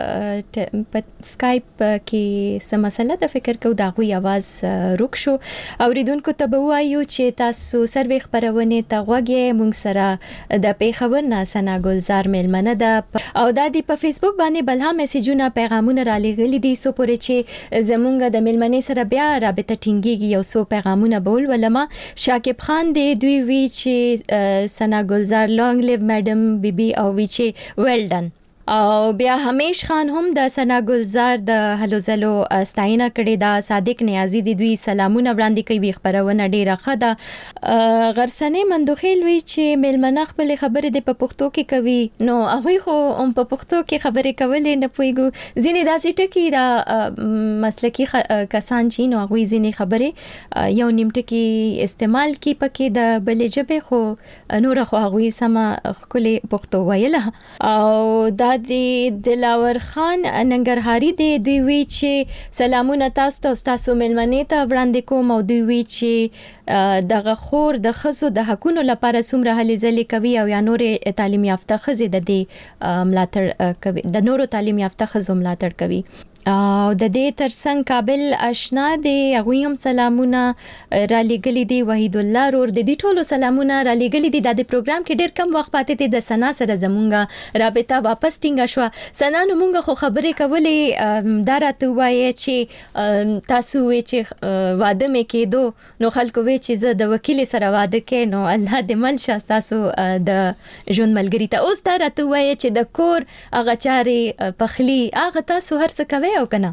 سکایپ کې سم مسله د فکر کو دا غوي आवाज روک شو اوریدونکو ته به وایو چې تاسو سروي خبرونه ته غوږی مونږ سره د پیښور نه سنا ګلزار ملمنه ده او د دې په فیسبوک باندې بلها میسجونه پیغامونه را لېږلي دي سو پورې چې زمونږ د ملمنې سره بیا رابطه ټینګيږي یو سو پیغامونه بول ولما شاکب خان دی دوی وی چې سنا ګلزار لانګ لیو میډم بیبي او وی چې ویل ډن او بیا همیش خان هم د سنا ګلزار د هلو زلو ستاینه کړي دا صادق نیازی دی دوی سلامونه وړاندې کوي خبرونه ډیره ښه ده غرسنه مندوخیل وی چې ملمنه خپل خبرې د په پښتو کې کوي نو هغه خو هم په پښتو کې خبرې کولې نه پويګو ځینې داسې ټکی دا مسلکی کسان چې نو هغه ځینې خبرې یو نیم ټکی استعمال کی پکې د بلې جبه خو نور خو هغه سم خپل پښتو ویله او دا دی دلاور خان ننګرهاری دی دوی وی چې سلامونه تاسو ته تاسو ملمنې ته وړاندې کوم او دوی وی چې دغه خور د خزو د حقونو لپاره څومره هلې ځلې کوي او یا نور تعلیم یافته خزې د دې ملاتړ کوي د نورو تعلیم یافته خزو ملاتړ کوي او د دې ترڅنګ کابل آشنا دی هغه هم سلامونه را لګلې دي وحید الله رور د دې ټولو سلامونه را لګلې دي د پروګرام کې ډېر کم وخت پاتې دي د سنا سره زمونږه رابطه واپس ټینګه شو سنا نو مونږه خو خبرې کولې دا راته وایي چې تاسو وی چې واده مې کېدو نو خلکو وی چې زه د وکیل سره واده کې نو الله دې منشه تاسو د ژوند ملګری ته اوس دا راته وایي چې د کور هغه چاري پخلی هغه تاسو هر څه کوي او کنه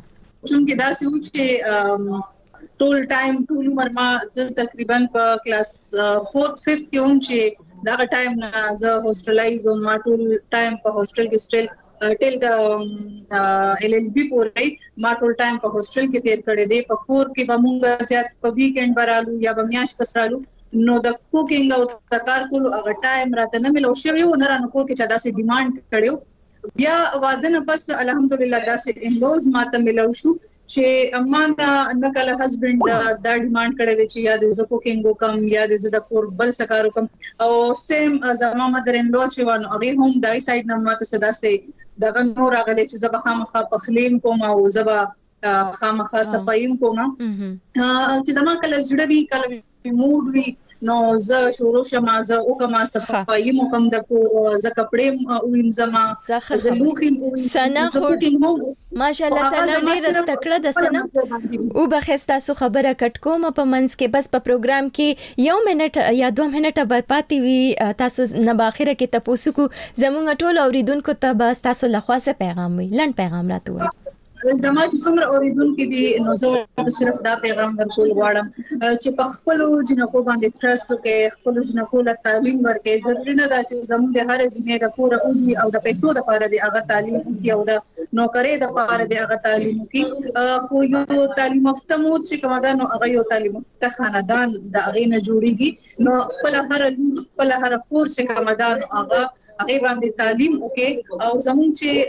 چونکه دا سی و چې ټول ټایم ټول عمر ما زه تقریبا په کلاس فورث ففتھ کې هم چې دا ټایم نه زه هوسټلایز او ما ټول ټایم په هوسټل کې سټل ټیل د ال ال بي پورې ما ټول ټایم په هوسټل کې تیر کړی دی. په کور کې به مونږ زیات په ویکند برالو یا به میاش پسرالو نو د کوکینګ او د کار کولو هغه ټایم راته نه ملو شوی و نه رانه کور کې چې داسې ډیماند کړو. بیا واده نه پس الحمدلله داسې انلوز ماته ملو شو چې امانه نکله هسبند دا ډیماند کړی دی چې یا د زکو کینګو کم یا د زده کور بل سکارو کم او سیم زما مدر ان لو چې وانه هغه هم دای سایډ نه ماته صدا سي دغه نور غلې چې زبا خامخا پخلیم کوم او زبا خامخا صفایم کوم چې زما کله زړه وی کله موډ وی نو ز شروع شمه ز او کما صفائی مو کم د کو ز کپڑے وینځما ز لوخي سنا ماشاءالله سنا ډیره تکړه د سنا او بخستا سو خبره کټ کوم په منس کې بس په پروګرام کې یو منټ یا دوه منټه بعد پاتې وي تاسو نه باخره کې تاسو کو زمونږ ټول اوریدونکو ته بس تاسو لخوا څه پیغام وي لن پیغام راته زما چې څومره اوریدونکو دي نو زه صرف دا پیغام ورکول غواړم چې په خپل جنکو باندې ټرست وکړي خپل جنکو له تعلیم ورکړي ضروري نه ده چې زموږ د هر جنې د کور اوزي او د پیسو د لپاره دی هغه تعلیم کوي او د نوکرۍ د لپاره دی هغه تعلیم کوي خو یو تعلیم یافته مور چې کومه ده نو هغه یو تعلیم یافته خاندان د هغه نه جوړیږي نو خپل هر لور خپل هر فور چې کومه ده نو هغه هغه باندې تعلیم وکي او زموږ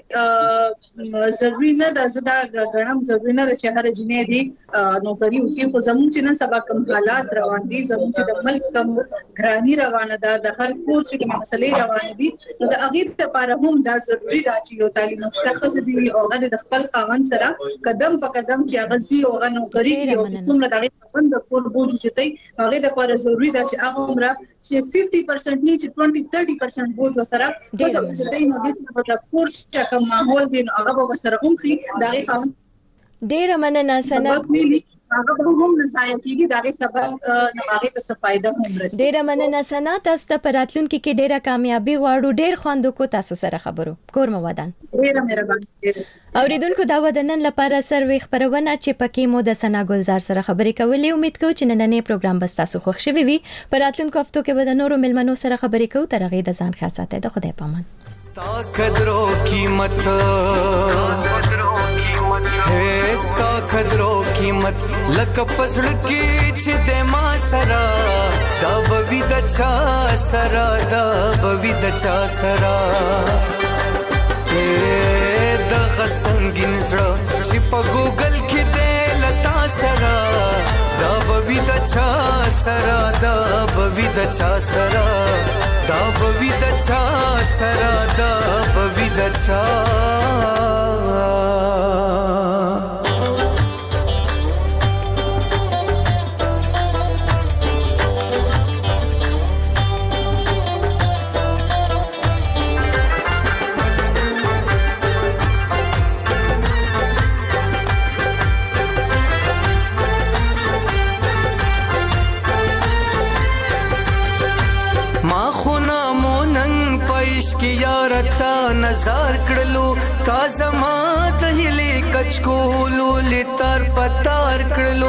چې ضروري نه ده زدا غنم ضروري نه ده چې هر جنې دي نوکری وکي خو زموږ چې نن سبا کوم حالات روان دي زموږ چې د ملک کوم ګرانی روانه ده د هر کور چې کوم مسلې روان دي نو د هغه لپاره هم دا ضروري ده چې یو تعلیم متخصص دي او هغه د خپل خاوند سره قدم په قدم چې هغه زی او هغه نوکری کوي او چې څومره دغه خاوند د کور بوج چتای هغه لپاره ضروري ده چې هغه عمره چې پچاس پرسنټ نه چې بیس پرسنټ بوج وسره خو چې دای نو د څه په کورس چې کوم ماحول دی هغه به سره هم خي دغه خاوند ډیر مننه سنا هغه هم نسایه کیږي دغه سبب نماغه ته فائدہ هم رسي. ډیر مننه سنا تاسو ته پراتلونکو کې ډیره کامیابی غواړو ډیر خوندو کو تاسو سره خبرو کور مو ودان ډیره مهرباني. اوریدونکو دا ودنن لپاره سروي خبرونه چې پکې مو د سنا ګلزار سره خبرې کولې امید کوم چې نننې پروګرام بس تاسو خوښ شوي وي. پراتلونکو هفتو کې به د نورو ملمنو سره خبرې کوو تر هغه د ځان خیال ساتئ د خدای پامان. ستا قدرو قیمت ہے ستا قدرو قیمت لکه پسړ کې چې د ما سرا دا بوي د چا سرا دا بوي د چا سرا د غسنګین زړه چې په ګوګل کې د لتا سرا دا بوي د چا سرا دا بوي د چا سرا دا بوي د چا سرا دا بوي د چا کی یارتا نظر کړلو تا زما ته هلي کچ کولو لتر پتار کړلو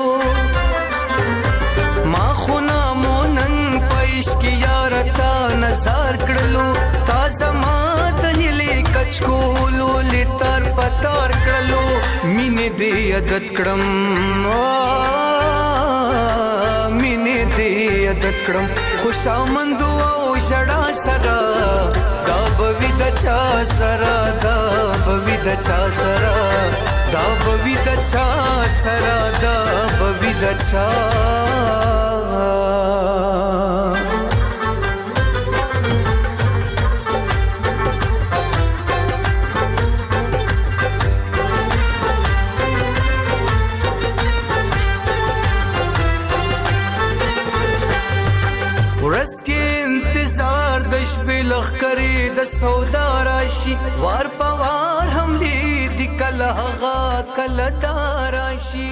ما خنا مونن پېش کی یارتا نظر کړلو تا زما ته هلي کچ کولو لتر پتار کړلو مینې دې عادت کړم مینې دې عادت کړم خوشامندو او شړا سرا دا بوي د چا سرا دا بوي د چا سرا دا بوي د چا سرا دا بوي د چا ورس کې انتظار د شپې لخ کری د سودا راشي وار پوار هم دې د کله غا کله داراشي.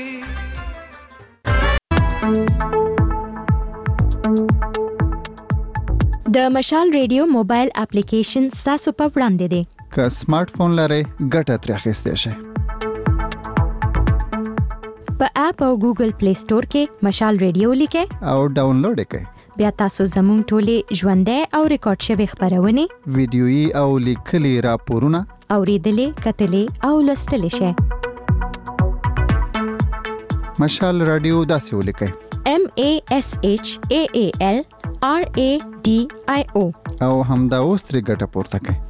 د مشال ریډیو موبایل اپلیکیشن تاسو په وړاندې دی که سمارټ فون لرئ ګټه ترې اخیستئ شئ. په اپ او ګوګل پلی سٹور کې مشال ریډیو لیکئ او ډاونلوډ کړئ. بیا تاسو زموږ ټولې ژوندۍ او ریکارډ شوي خبرونه ویډیويي او لیکلي راپورونه اوریدلې کتلې او لوستلې شئ. مشال رادیو داسې ولیکئ: M A S H A A L R A D I O او همدا اوس ترې ګټه پورته کړئ.